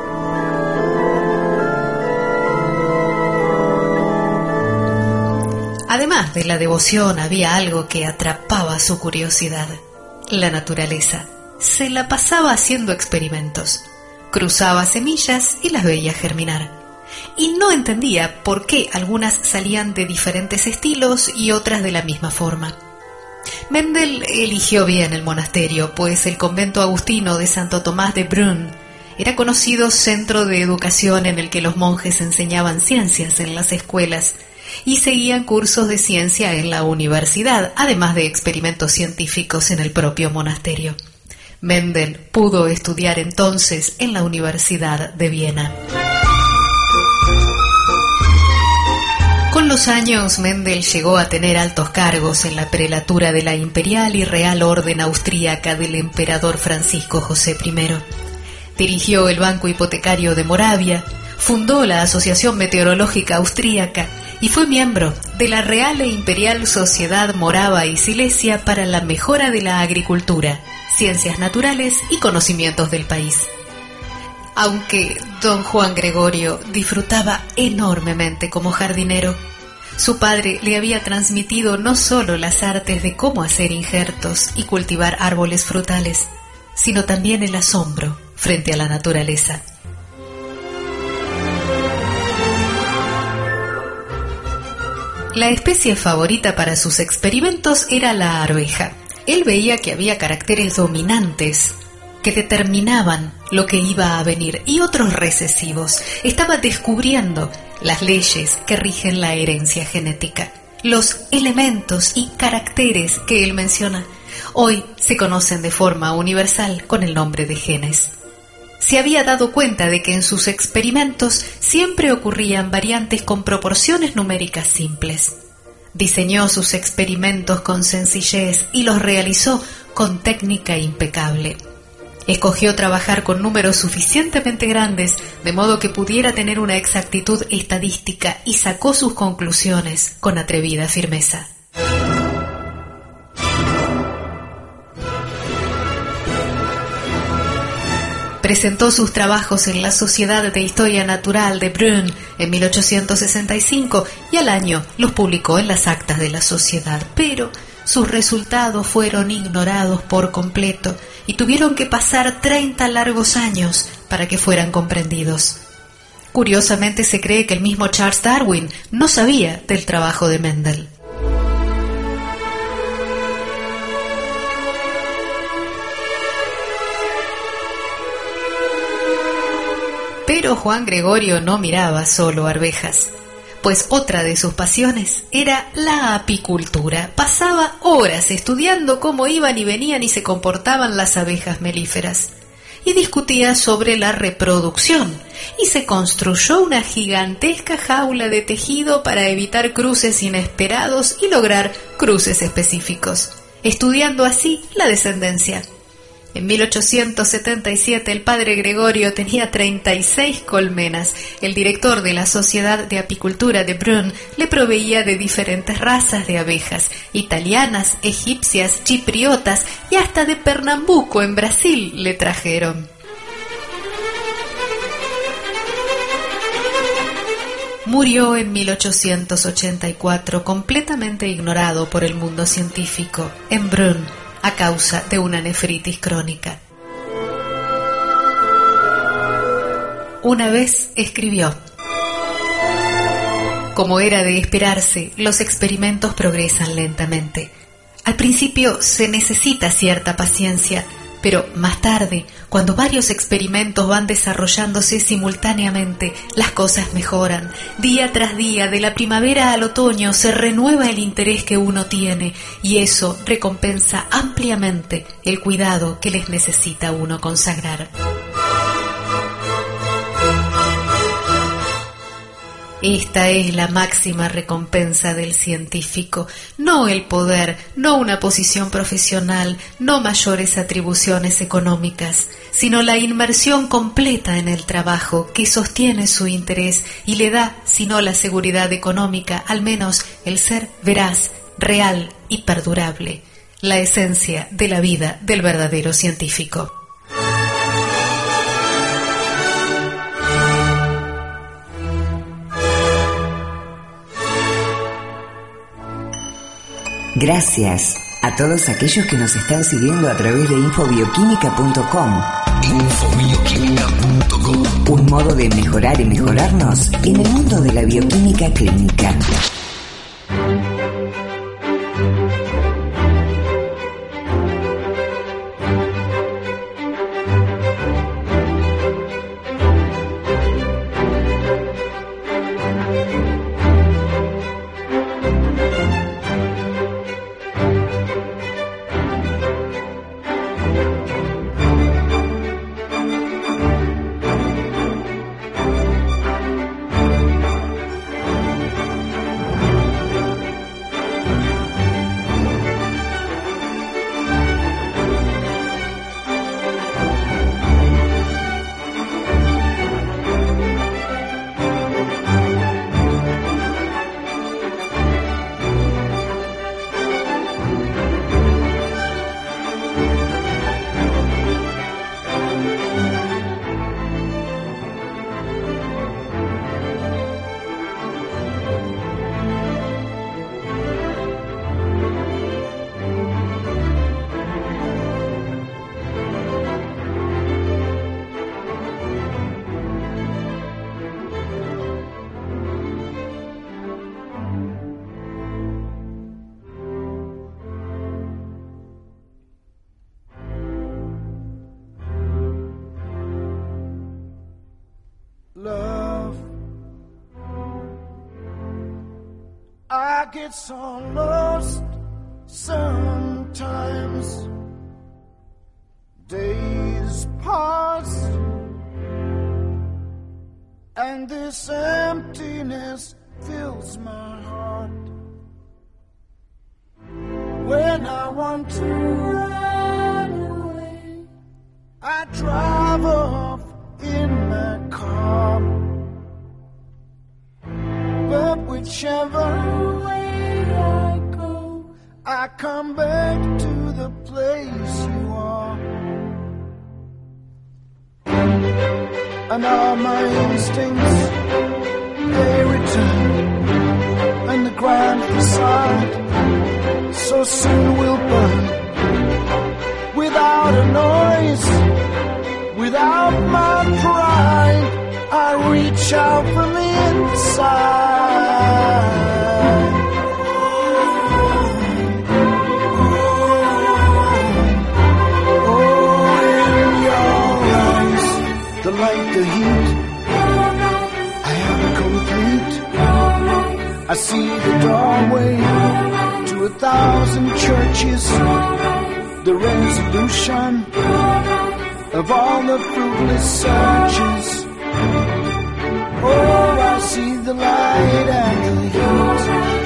S7: Además de la devoción, había algo que atrapaba su curiosidad: la naturaleza. Se la pasaba haciendo experimentos. Cruzaba semillas y las veía germinar. Y no entendía por qué algunas salían de diferentes estilos y otras de la misma forma. Mendel eligió bien el monasterio, pues el convento agustino de Santo Tomás de Brünn era conocido centro de educación en el que los monjes enseñaban ciencias en las escuelas y seguían cursos de ciencia en la universidad, además de experimentos científicos en el propio monasterio. Mendel pudo estudiar entonces en la Universidad de Viena. Con los años, Mendel llegó a tener altos cargos en la prelatura de la Imperial y Real Orden Austríaca del emperador Francisco José I. Dirigió el Banco Hipotecario de Moravia, fundó la Asociación Meteorológica Austríaca y fue miembro de la Real e Imperial Sociedad Morava y Silesia para la mejora de la agricultura, ciencias naturales y conocimientos del país. Aunque don Juan Gregorio disfrutaba enormemente como jardinero, su padre le había transmitido no solo las artes de cómo hacer injertos y cultivar árboles frutales, sino también el asombro frente a la naturaleza. La especie favorita para sus experimentos era la arveja. Él veía que había caracteres dominantes que determinaban lo que iba a venir, y otros recesivos. Estaba descubriendo las leyes que rigen la herencia genética, los elementos y caracteres que él menciona. Hoy se conocen de forma universal con el nombre de genes. Se había dado cuenta de que en sus experimentos siempre ocurrían variantes con proporciones numéricas simples. Diseñó sus experimentos con sencillez y los realizó con técnica impecable. Escogió trabajar con números suficientemente grandes de modo que pudiera tener una exactitud estadística y sacó sus conclusiones con atrevida firmeza. Presentó sus trabajos en la Sociedad de Historia Natural de Brünn en 1865 y al año los publicó en las actas de la sociedad, pero sus resultados fueron ignorados por completo y tuvieron que pasar 30 largos años para que fueran comprendidos. Curiosamente se cree que el mismo Charles Darwin no sabía del trabajo de Mendel. Pero Juan Gregorio no miraba solo arvejas, pues otra de sus pasiones era la apicultura. Pasaba horas estudiando cómo iban y venían y se comportaban las abejas melíferas, y discutía sobre la reproducción, y se construyó una gigantesca jaula de tejido para evitar cruces inesperados y lograr cruces específicos, estudiando así la descendencia. En 1877 el padre Gregorio tenía 36 colmenas. El director de la Sociedad de Apicultura de Brünn le proveía de diferentes razas de abejas, italianas, egipcias, chipriotas y hasta de Pernambuco en Brasil le trajeron. Murió en 1884 completamente ignorado por el mundo científico en Brünn, a causa de una nefritis crónica. Una vez escribió: como era de esperarse, los experimentos progresan lentamente. Al principio se necesita cierta paciencia, pero más tarde, cuando varios experimentos van desarrollándose simultáneamente, las cosas mejoran. Día tras día, de la primavera al otoño, se renueva el interés que uno tiene, y eso recompensa ampliamente el cuidado que les necesita uno consagrar. Esta es la máxima recompensa del científico, no el poder, no una posición profesional, no mayores atribuciones económicas, sino la inmersión completa en el trabajo que sostiene su interés y le da, si no la seguridad económica, al menos el ser veraz, real y perdurable, la esencia de la vida del verdadero científico.
S1: Gracias a todos aquellos que nos están siguiendo a través de infobioquímica.com. Infobioquímica.com. Un modo de mejorar y mejorarnos en el mundo de la bioquímica clínica.
S8: I get so lost sometimes. Days pass and this emptiness fills my heart. When I want to run away, I drive off in my car. But whichever way I go, I come back to the place you are. And all my instincts, they return, and the grand facade so soon will burn. Without a noise, without my pride, I reach out from the inside. Oh, in your eyes, the light, the heat, I am complete. I see the doorway to 1,000 churches, the resolution of all the fruitless searches. Oh, I see the light and the heat.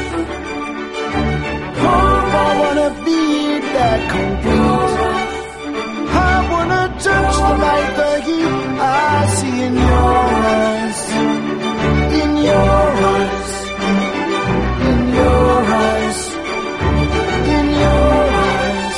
S8: Oh, I wanna be that complete. I wanna touch the light, the heat I see in your eyes, in your eyes, in your eyes, in your eyes.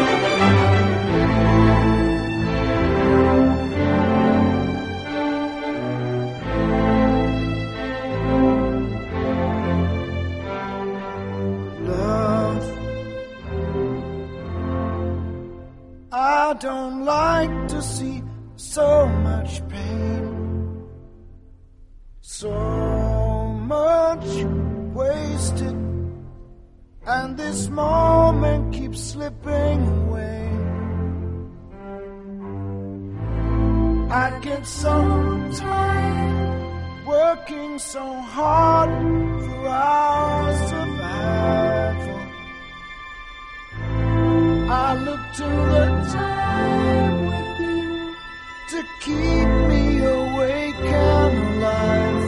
S8: Love, I don't like to see so much pain, so much wasted, and this moment keeps slipping away. I get so tired, working so hard for our survival. I look to the time with you to keep me awake and alive.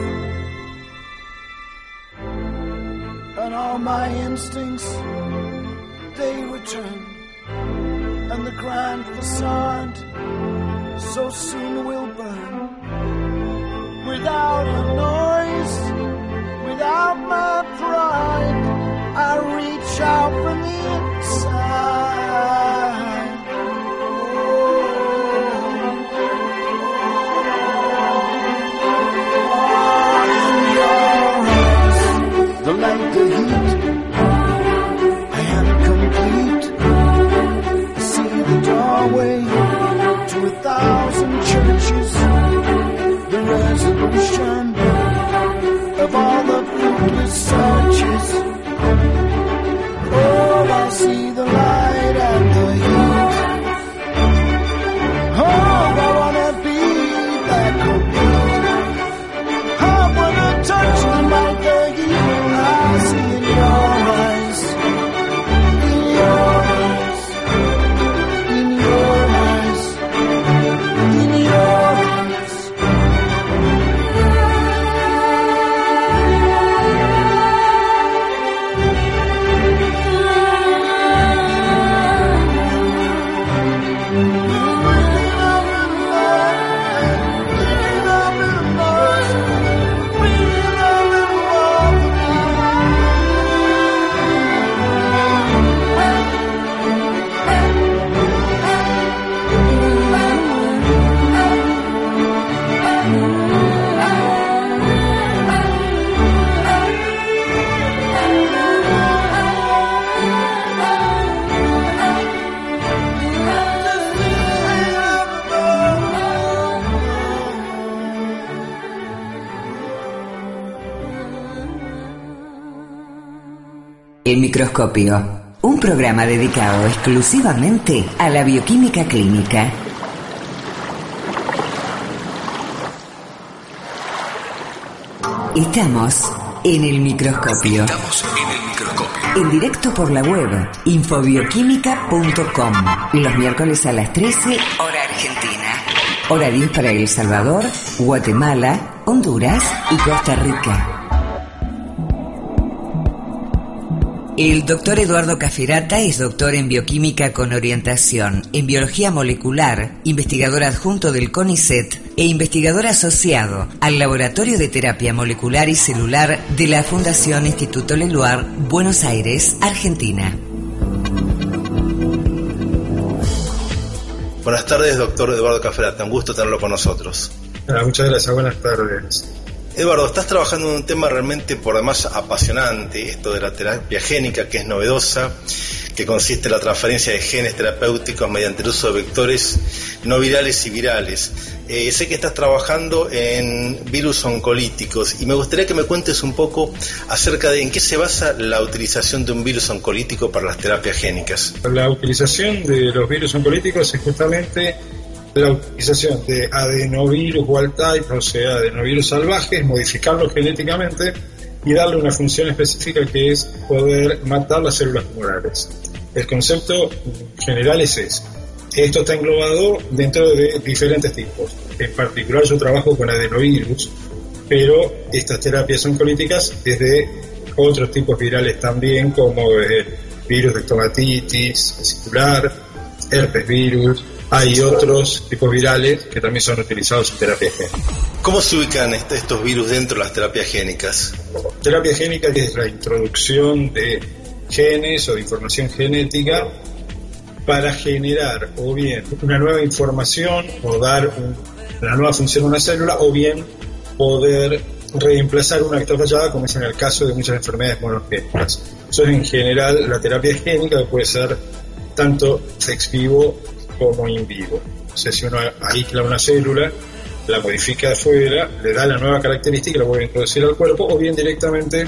S8: And all my instincts, they return, and the grand facade so soon will burn. Without a noise, without my pride, I reach out from the inside. The light, the heat, I am complete. I see the doorway to 1,000 churches, the resolution of all the fruitless searches. Oh, I see the light and the heat. Oh, I wanna be that complete. I wanna touch the light, the heat I see in your eyes, in your eyes, in your eyes, in your eyes.
S1: El microscopio, un programa dedicado exclusivamente a la bioquímica clínica. Estamos en el microscopio. En directo por la web infobioquímica.com. Los miércoles a las 13, hora argentina. Horarios para El Salvador, Guatemala, Honduras y Costa Rica. El doctor Eduardo Caferata es doctor en bioquímica con orientación en biología molecular, investigador adjunto del CONICET e investigador asociado al Laboratorio de Terapia Molecular y Celular de la Fundación Instituto Leluar, Buenos Aires, Argentina.
S3: Buenas tardes, doctor Eduardo Caferata. Un gusto tenerlo con nosotros.
S9: Muchas gracias. Buenas tardes.
S3: Eduardo, estás trabajando en un tema realmente por demás apasionante, esto de la terapia génica, que es novedosa, que consiste en la transferencia de genes terapéuticos mediante el uso de vectores no virales y virales. Sé que estás trabajando en virus oncolíticos y me gustaría que me cuentes un poco acerca de en qué se basa la utilización de un virus oncolítico para las terapias génicas.
S9: La utilización de los virus oncolíticos es justamente la utilización de adenovirus wild type, o sea, adenovirus salvajes, modificarlos genéticamente y darle una función específica que es poder matar las células tumorales. El concepto general es ese. Esto está englobado dentro de diferentes tipos. En particular yo trabajo con adenovirus, pero estas terapias oncolíticas desde otros tipos virales también, como el virus de estomatitis vesicular, herpes virus. Hay otros tipos virales que también son utilizados en terapia génica.
S3: ¿Cómo se ubican estos virus dentro de las terapias génicas?
S9: Terapia génica es la introducción de genes o de información genética para generar o bien una nueva información o dar una nueva función a una célula, o bien poder reemplazar una que está fallada, como es en el caso de muchas enfermedades monogénicas. Eso es en general la terapia génica, que puede ser tanto ex vivo como in vivo. O sea, si uno aísla una célula, la modifica de afuera, le da la nueva característica y la vuelve a introducir al cuerpo, o bien directamente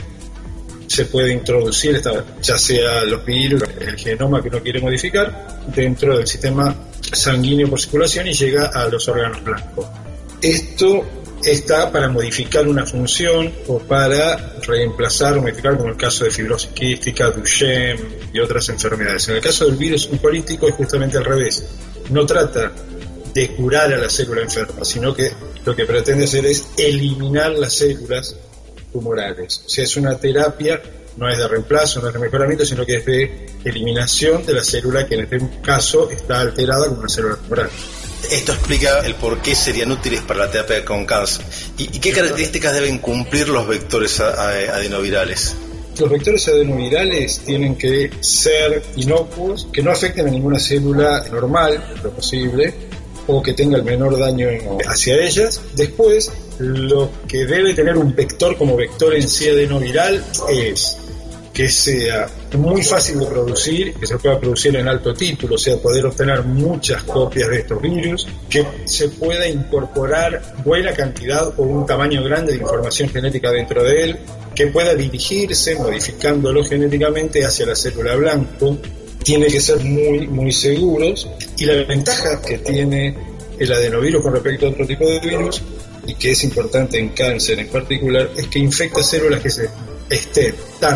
S9: se puede introducir, ya sea los virus, el genoma que uno quiere modificar, dentro del sistema sanguíneo por circulación y llega a los órganos blancos. Esto está para modificar una función o para reemplazar o modificar, como el caso de fibrosis quística, Duchenne y otras enfermedades. En el caso del virus oncolítico es justamente al revés. No trata de curar a la célula enferma, sino que lo que pretende hacer es eliminar las células tumorales. O sea, es una terapia, no es de reemplazo, no es de mejoramiento, sino que es de eliminación de la célula que en este caso está alterada como una célula tumoral.
S3: Esto explica el por qué serían útiles para la terapia con cáncer. ¿Y qué características deben cumplir los vectores adenovirales?
S9: Los vectores adenovirales tienen que ser inocuos, que no afecten a ninguna célula normal, lo posible, o que tenga el menor daño hacia ellas. Después, lo que debe tener un vector como vector en sí adenoviral es que sea muy fácil de producir, que se pueda producir en alto título, o sea, poder obtener muchas copias de estos virus, que se pueda incorporar buena cantidad o un tamaño grande de información genética dentro de él, que pueda dirigirse, modificándolo genéticamente hacia la célula blanco. Tiene que ser muy, muy seguros, y la ventaja que tiene el adenovirus con respecto a otro tipo de virus, y que es importante en cáncer en particular, es que infecta células que estén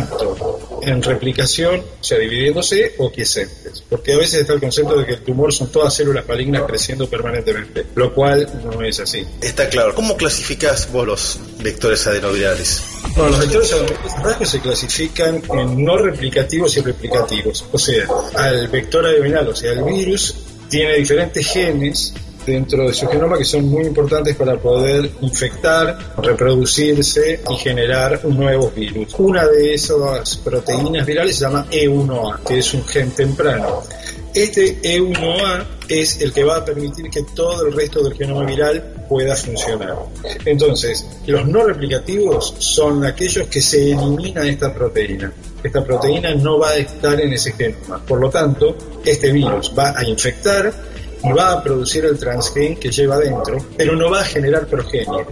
S9: tanto en replicación, o sea, dividiéndose, o quiescentes, porque a veces está el concepto de que el tumor son todas células malignas creciendo permanentemente, lo cual no es así.
S3: Está claro. ¿Cómo clasificás vos los vectores adenovirales?
S9: Bueno, los vectores adenovirales se clasifican en no replicativos y replicativos, o sea, al vector adenoviral, o sea, el virus, tiene diferentes genes dentro de su genoma que son muy importantes para poder infectar, reproducirse y generar un nuevo virus. Una de esas proteínas virales se llama E1A, que es un gen temprano. Este E1A es el que va a permitir que todo el resto del genoma viral pueda funcionar. Entonces, los no replicativos son aquellos que se elimina esta proteína. Esta proteína no va a estar en ese genoma. Por lo tanto, este virus va a infectar y va a producir el transgen que lleva adentro, pero no va a generar progenie.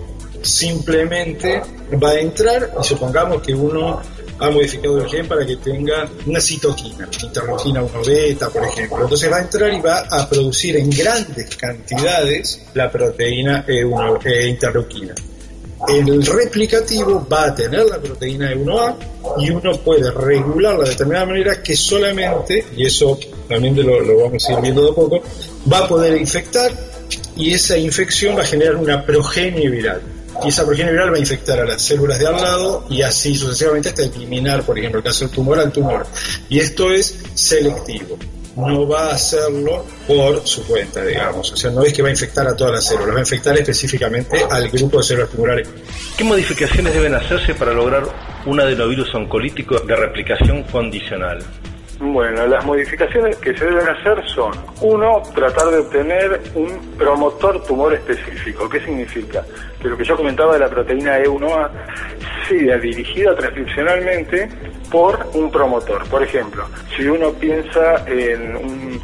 S9: Simplemente va a entrar y supongamos que uno ha modificado el gen para que tenga una citoquina, interleuquina 1 beta, por ejemplo. Entonces va a entrar y va a producir en grandes cantidades la proteína interleuquina. el replicativo va a tener la proteína E1A y uno puede regularla de determinada manera que solamente, y eso también lo vamos a ir viendo de a poco, va a poder infectar, y esa infección va a generar una progenie viral. Y esa progenie viral va a infectar a las células de al lado y así sucesivamente hasta eliminar, por ejemplo, el caso del tumor al tumor. Y esto es selectivo. No va a hacerlo por su cuenta, digamos. O sea, no es que va a infectar a todas las células, va a infectar específicamente al grupo de células tumorales.
S10: ¿Qué modificaciones deben hacerse para lograr un adenovirus oncolítico de replicación condicional?
S11: Bueno, las modificaciones que se deben hacer son: uno, tratar de obtener un promotor tumor específico. ¿Qué significa? Que lo que yo comentaba de la proteína E1A sea dirigida transcripcionalmente por un promotor. Por ejemplo, si uno piensa en un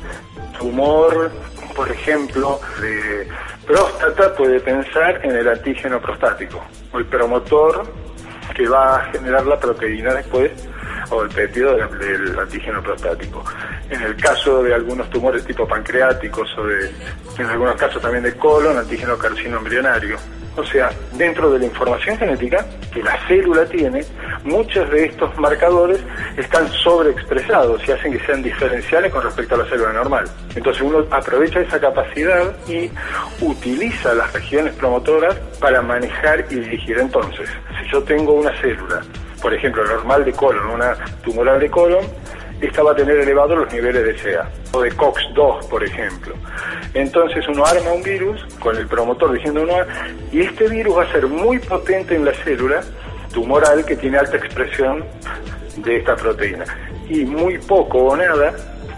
S11: tumor, por ejemplo, de próstata, puede pensar en el antígeno prostático, o el promotor que va a generar la proteína después, o el péptido del antígeno prostático. En el caso de algunos tumores tipo pancreáticos o en algunos casos también de colon, antígeno carcino embrionario. O sea, dentro de la información genética que la célula tiene, muchos de estos marcadores están sobreexpresados y hacen que sean diferenciales con respecto a la célula normal. Entonces uno aprovecha esa capacidad y utiliza las regiones promotoras para manejar y dirigir. Entonces, si yo tengo una célula, por ejemplo, normal de colon, una tumoral de colon, esta va a tener elevados los niveles de CA, o de COX-2, por ejemplo. Entonces uno arma un virus con el promotor diciendo uno, y este virus va a ser muy potente en la célula tumoral que tiene alta expresión de esta proteína, y muy poco o nada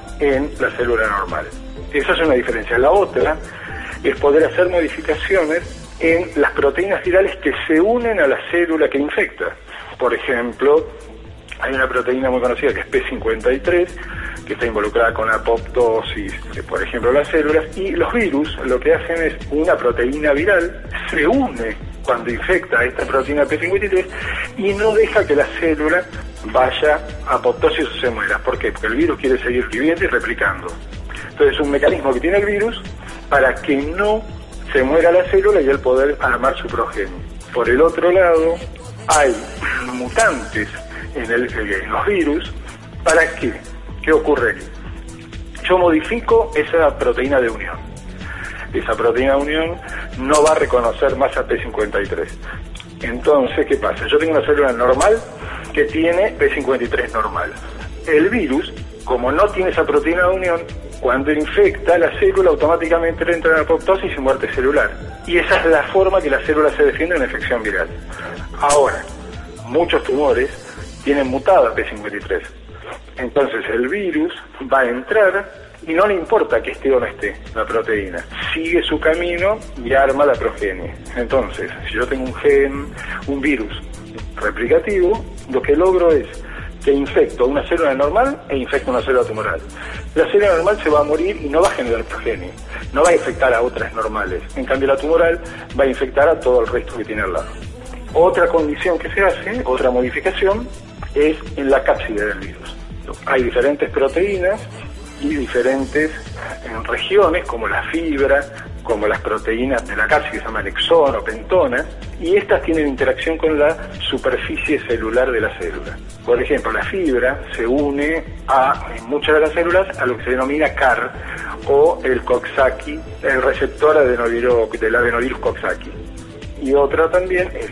S11: en la célula normal. Esa es una diferencia. La otra es poder hacer modificaciones en las proteínas virales que se unen a la célula que infecta. Por ejemplo, hay una proteína muy conocida que es P53, que está involucrada con la apoptosis de, por ejemplo, las células, y los virus lo que hacen es una proteína viral se une cuando infecta a esta proteína P53 y no deja que la célula vaya a apoptosis o se muera. ¿Por qué? Porque el virus quiere seguir viviendo y replicando. Entonces es un mecanismo que tiene el virus para que no se muera la célula y él poder armar su progenie. Por el otro lado, hay mutantes en los virus. ¿Para qué? ¿Qué ocurre aquí? Yo modifico esa proteína de unión. Esa proteína de unión no va a reconocer más a P53. Entonces, ¿qué pasa? Yo tengo una célula normal que tiene P53 normal. El virus, como no tiene esa proteína de unión, cuando infecta la célula automáticamente entra en apoptosis y muerte celular. Y esa es la forma que la célula se defiende de una infección viral. Ahora, muchos tumores tienen mutada P53. Entonces el virus va a entrar y no le importa que esté o no esté la proteína. Sigue su camino y arma la progenie. Entonces, si yo tengo un virus replicativo, lo que logro es que infecto una célula normal e infecto una célula tumoral. La célula normal se va a morir y no va a generar progenie. No va a infectar a otras normales. En cambio, la tumoral va a infectar a todo el resto que tiene al lado. Otra condición que se hace, otra modificación, es en la cápside del virus. Hay diferentes proteínas y diferentes regiones, como la fibra, como las proteínas de la cápside que se llaman exón o pentona, y estas tienen interacción con la superficie celular de la célula. Por ejemplo, la fibra se une en muchas de las células a lo que se denomina CAR, o el Coxsackie, el receptor del adenovirus Coxsackie. Y otra también es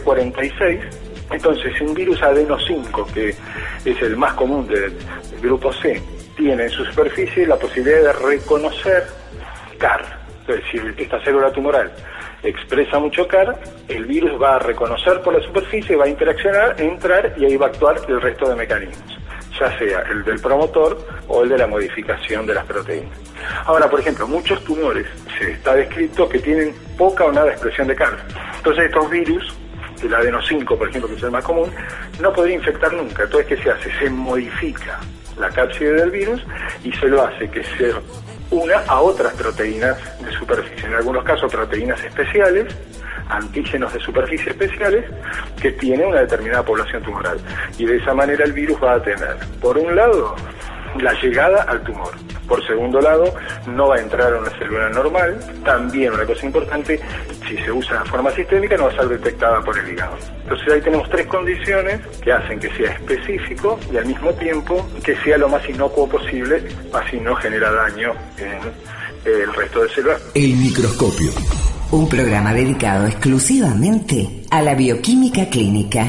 S11: CD46. Entonces, un virus adeno5, que es el más común del grupo C, tiene en su superficie la posibilidad de reconocer CAR. Entonces, si esta célula tumoral expresa mucho CAR, el virus va a reconocer por la superficie, va a interaccionar, entrar, y ahí va a actuar el resto de mecanismos, ya sea el del promotor o el de la modificación de las proteínas. Ahora, por ejemplo, muchos tumores se está descrito que tienen poca o nada expresión de CAR. Entonces, estos virus, el adeno5, por ejemplo, que es el más común, no podría infectar nunca. Entonces, ¿qué se hace? Se modifica la cápside del virus y se lo hace que se una a otras proteínas de superficie. En algunos casos, proteínas especiales, antígenos de superficie especiales, que tienen una determinada población tumoral. Y de esa manera el virus va a tener, por un lado, la llegada al tumor. Por segundo lado, no va a entrar a una célula normal. También una cosa importante, si se usa de forma sistémica no va a ser detectada por el hígado. Entonces ahí tenemos tres condiciones que hacen que sea específico y al mismo tiempo que sea lo más inocuo posible, así no genera daño en el resto de células.
S1: El microscopio. Un programa dedicado exclusivamente a la bioquímica clínica.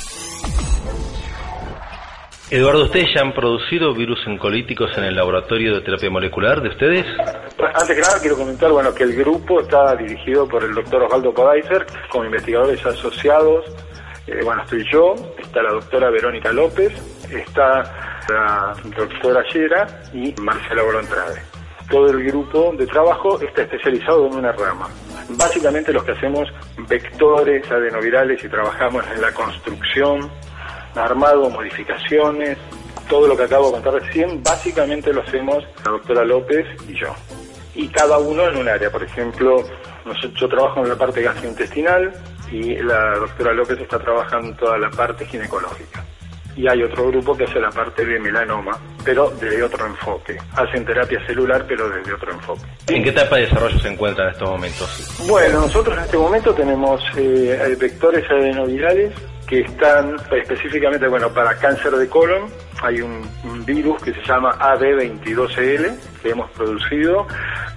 S10: Eduardo, ¿ustedes ya han producido virus oncolíticos en el laboratorio de terapia molecular de ustedes?
S11: Antes que nada quiero comentar que el grupo está dirigido por el doctor Osvaldo Podaiser, como investigadores asociados. Estoy yo, está la doctora Verónica López, está la doctora Yera y Marcela Bolontrade. Todo el grupo de trabajo está especializado en una rama. Básicamente los que hacemos vectores adenovirales y trabajamos en la construcción, armado, modificaciones, todo lo que acabo de contar recién, básicamente lo hacemos la doctora López y yo. Y cada uno en un área. Por ejemplo, yo trabajo en la parte gastrointestinal y la doctora López está trabajando en toda la parte ginecológica. Y hay otro grupo que hace la parte de melanoma, pero desde otro enfoque. Hacen terapia celular, pero desde otro enfoque.
S10: ¿En qué etapa de desarrollo se encuentran en estos momentos?
S11: Bueno, nosotros en este momento tenemos vectores adenovirales que están específicamente, para cáncer de colon. Hay un virus que se llama AB22L que hemos producido.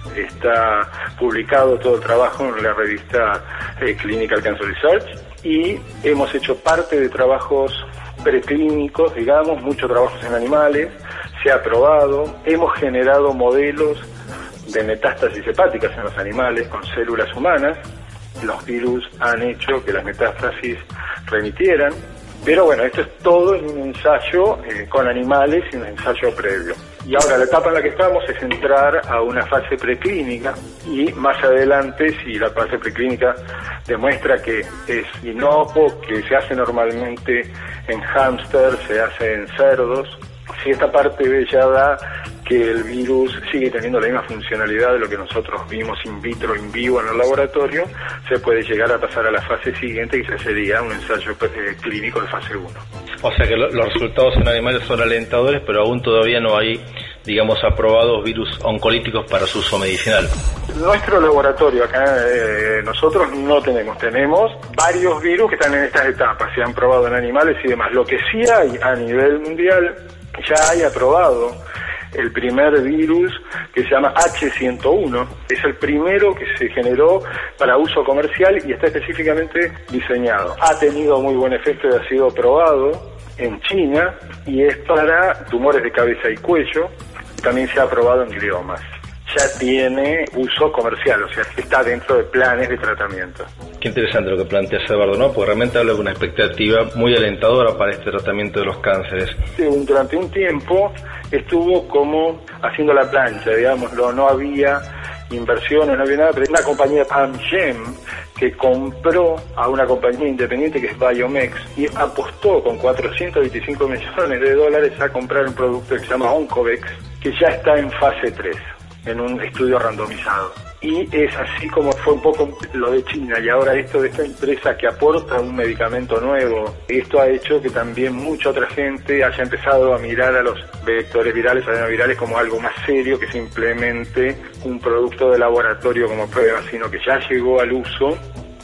S11: Está publicado todo el trabajo en la revista Clinical Cancer Research y hemos hecho parte de trabajos preclínicos, muchos trabajos en animales, se ha probado, hemos generado modelos de metástasis hepáticas en los animales con células humanas. Los virus han hecho que las metástasis remitieran, pero esto es todo en un ensayo con animales y un ensayo previo. Y ahora la etapa en la que estamos es entrar a una fase preclínica y más adelante, si la fase preclínica demuestra que es inocuo, que se hace normalmente en hámster, se hace en cerdos, si esta parte B ya da que el virus sigue teniendo la misma funcionalidad de lo que nosotros vimos in vitro, in vivo en el laboratorio, se puede llegar a pasar a la fase siguiente, que sería un ensayo clínico de fase 1.
S10: O sea que los resultados en animales son alentadores, pero aún todavía no hay, aprobados virus oncolíticos para su uso medicinal.
S11: Nuestro laboratorio acá, nosotros no tenemos varios virus que están en estas etapas, se han probado en animales y demás. Lo que sí hay a nivel mundial, ya hay aprobado el primer virus que se llama H101, es el primero que se generó para uso comercial y está específicamente diseñado. Ha tenido muy buen efecto y ha sido probado en China y es para tumores de cabeza y cuello, también se ha probado en gliomas. Ya tiene uso comercial, o sea, está dentro de planes de tratamiento.
S10: Qué interesante lo que planteas, Eduardo, ¿no? Porque realmente habla de una expectativa muy alentadora para este tratamiento de los cánceres.
S11: Durante un tiempo estuvo como haciendo la plancha, no había inversiones, no había nada, pero una compañía Amgen que compró a una compañía independiente que es Biomex y apostó con $425 millones a comprar un producto que se llama Oncovex, que ya está en fase 3. En un estudio randomizado. Y es así como fue un poco lo de China, y ahora esto de esta empresa que aporta un medicamento nuevo, esto ha hecho que también mucha otra gente haya empezado a mirar a los vectores virales, adenovirales, como algo más serio que simplemente un producto de laboratorio como prueba, sino que ya llegó al uso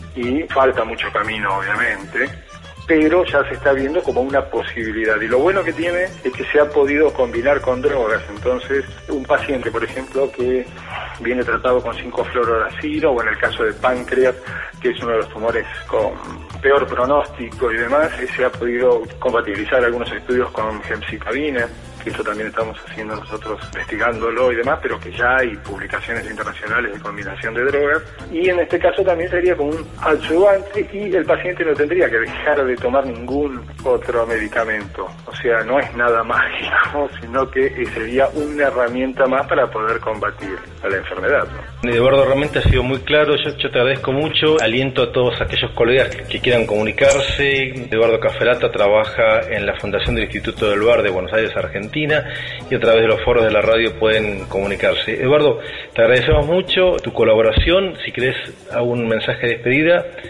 S11: y falta mucho camino, obviamente, pero ya se está viendo como una posibilidad. Y lo bueno que tiene es que se ha podido combinar con drogas. Entonces, un paciente, por ejemplo, que viene tratado con 5-fluoruracilo, o en el caso de páncreas, que es uno de los tumores con peor pronóstico y demás, se ha podido compatibilizar algunos estudios con gemcitabina, que eso también estamos haciendo nosotros, investigándolo y demás, pero que ya hay publicaciones internacionales de combinación de drogas, y en este caso también sería como un adyuvante y el paciente no tendría que dejar de tomar ningún otro medicamento. O sea, no es nada mágico, sino que sería una herramienta más para poder combatir a la enfermedad, ¿no?
S10: Eduardo, realmente ha sido muy claro, yo te agradezco mucho, aliento a todos aquellos colegas que quieran comunicarse. Eduardo Caferata trabaja en la Fundación del Instituto del Bar de Buenos Aires, Argentina, y a través de los foros de la radio pueden comunicarse. Eduardo, te agradecemos mucho tu colaboración. Si querés algún mensaje de despedida.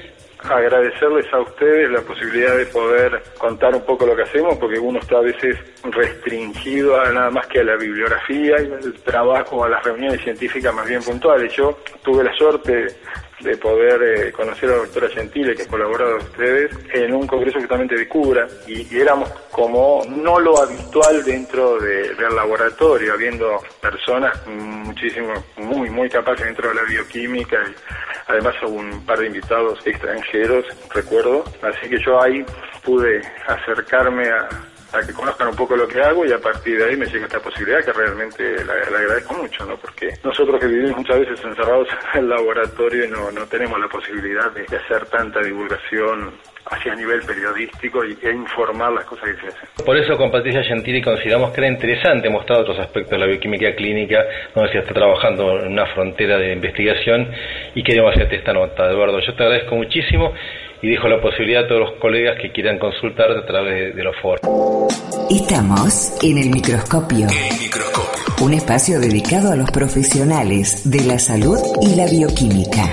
S11: agradecerles a ustedes la posibilidad de poder contar un poco lo que hacemos, porque uno está a veces restringido a nada más que a la bibliografía y al trabajo, a las reuniones científicas más bien puntuales. Yo tuve la suerte de poder conocer a la doctora Gentile, que colaboró con ustedes, en un congreso justamente de Cubra, y éramos como no lo habitual dentro del laboratorio, habiendo personas muy capaces dentro de la bioquímica, y además un par de invitados extranjeros, recuerdo, así que yo ahí pude acercarme a que conozcan un poco lo que hago, y a partir de ahí me llega esta posibilidad que realmente la agradezco mucho, ¿no? Porque nosotros que vivimos muchas veces encerrados en el laboratorio no tenemos la posibilidad de hacer tanta divulgación hacia nivel periodístico e informar las cosas que se hacen.
S10: Por eso con Patricia Gentili consideramos que era interesante mostrar otros aspectos de la bioquímica clínica, donde se está trabajando en una frontera de investigación, y queremos hacerte esta nota. Eduardo, yo te agradezco muchísimo y dejo la posibilidad a todos los colegas que quieran consultarte a través de los foros.
S1: Estamos en El Microscopio.
S12: El Microscopio.
S1: Un espacio dedicado a los profesionales de la salud y la bioquímica.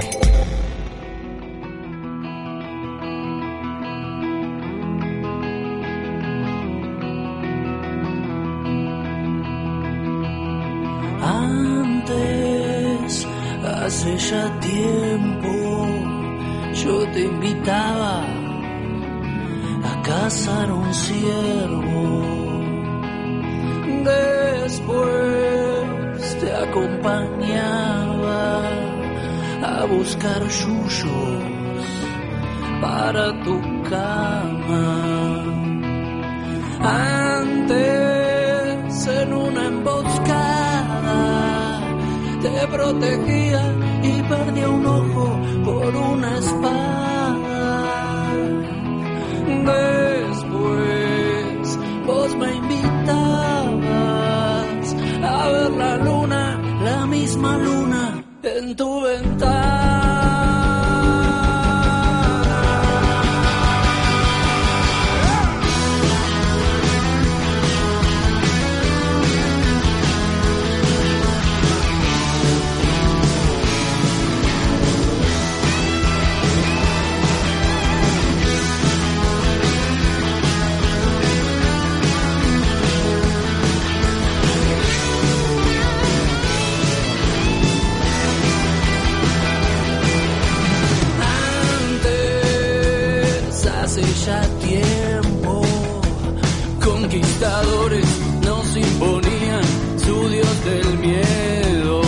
S13: Antes, hace ya tiempo, yo te invitaba a cazar un ciervo. Después te acompañaba a buscar yuyos para tu cama. Antes, en una emboscada, te protegía y perdía un ojo por una espada. Después vos me invitabas a ver la luna, la misma luna en tu ventana. Ya tiempo, conquistadores nos imponían su dios del miedo.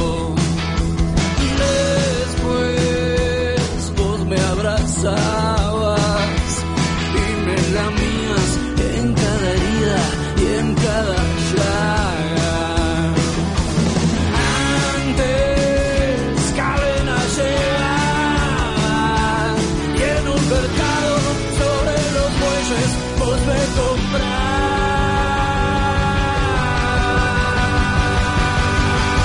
S13: Después vos me abrazabas y me lamías en cada herida y en cada llaga. Antes cadenas llegaban y en un mercado vos me comprás.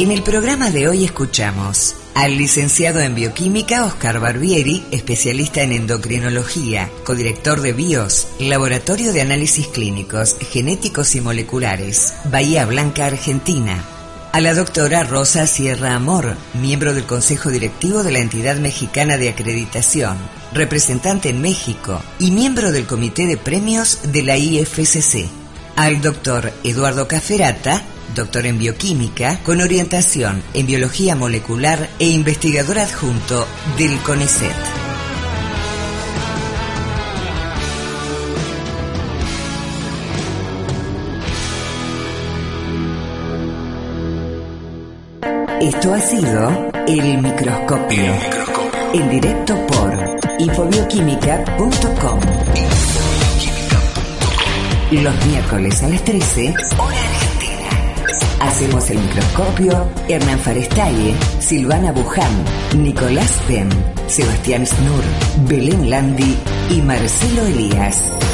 S1: En el programa de hoy escuchamos al licenciado en bioquímica Oscar Barbieri, especialista en endocrinología, codirector de BIOS, Laboratorio de Análisis Clínicos, Genéticos y Moleculares, Bahía Blanca, Argentina. A la doctora Rosa Sierra Amor, miembro del Consejo Directivo de la Entidad Mexicana de Acreditación, representante en México y miembro del Comité de Premios de la IFCC. Al doctor Eduardo Cafferata, doctor en bioquímica, con orientación en biología molecular e investigador adjunto del CONICET. Esto ha sido El Microscopio, en directo por infobioquímica.com. Los miércoles a las 13, hora argentina. Hacemos El Microscopio Hernán Farestaye, Silvana Buján, Nicolás Tem, Sebastián Snur, Belén Landi y Marcelo Elías.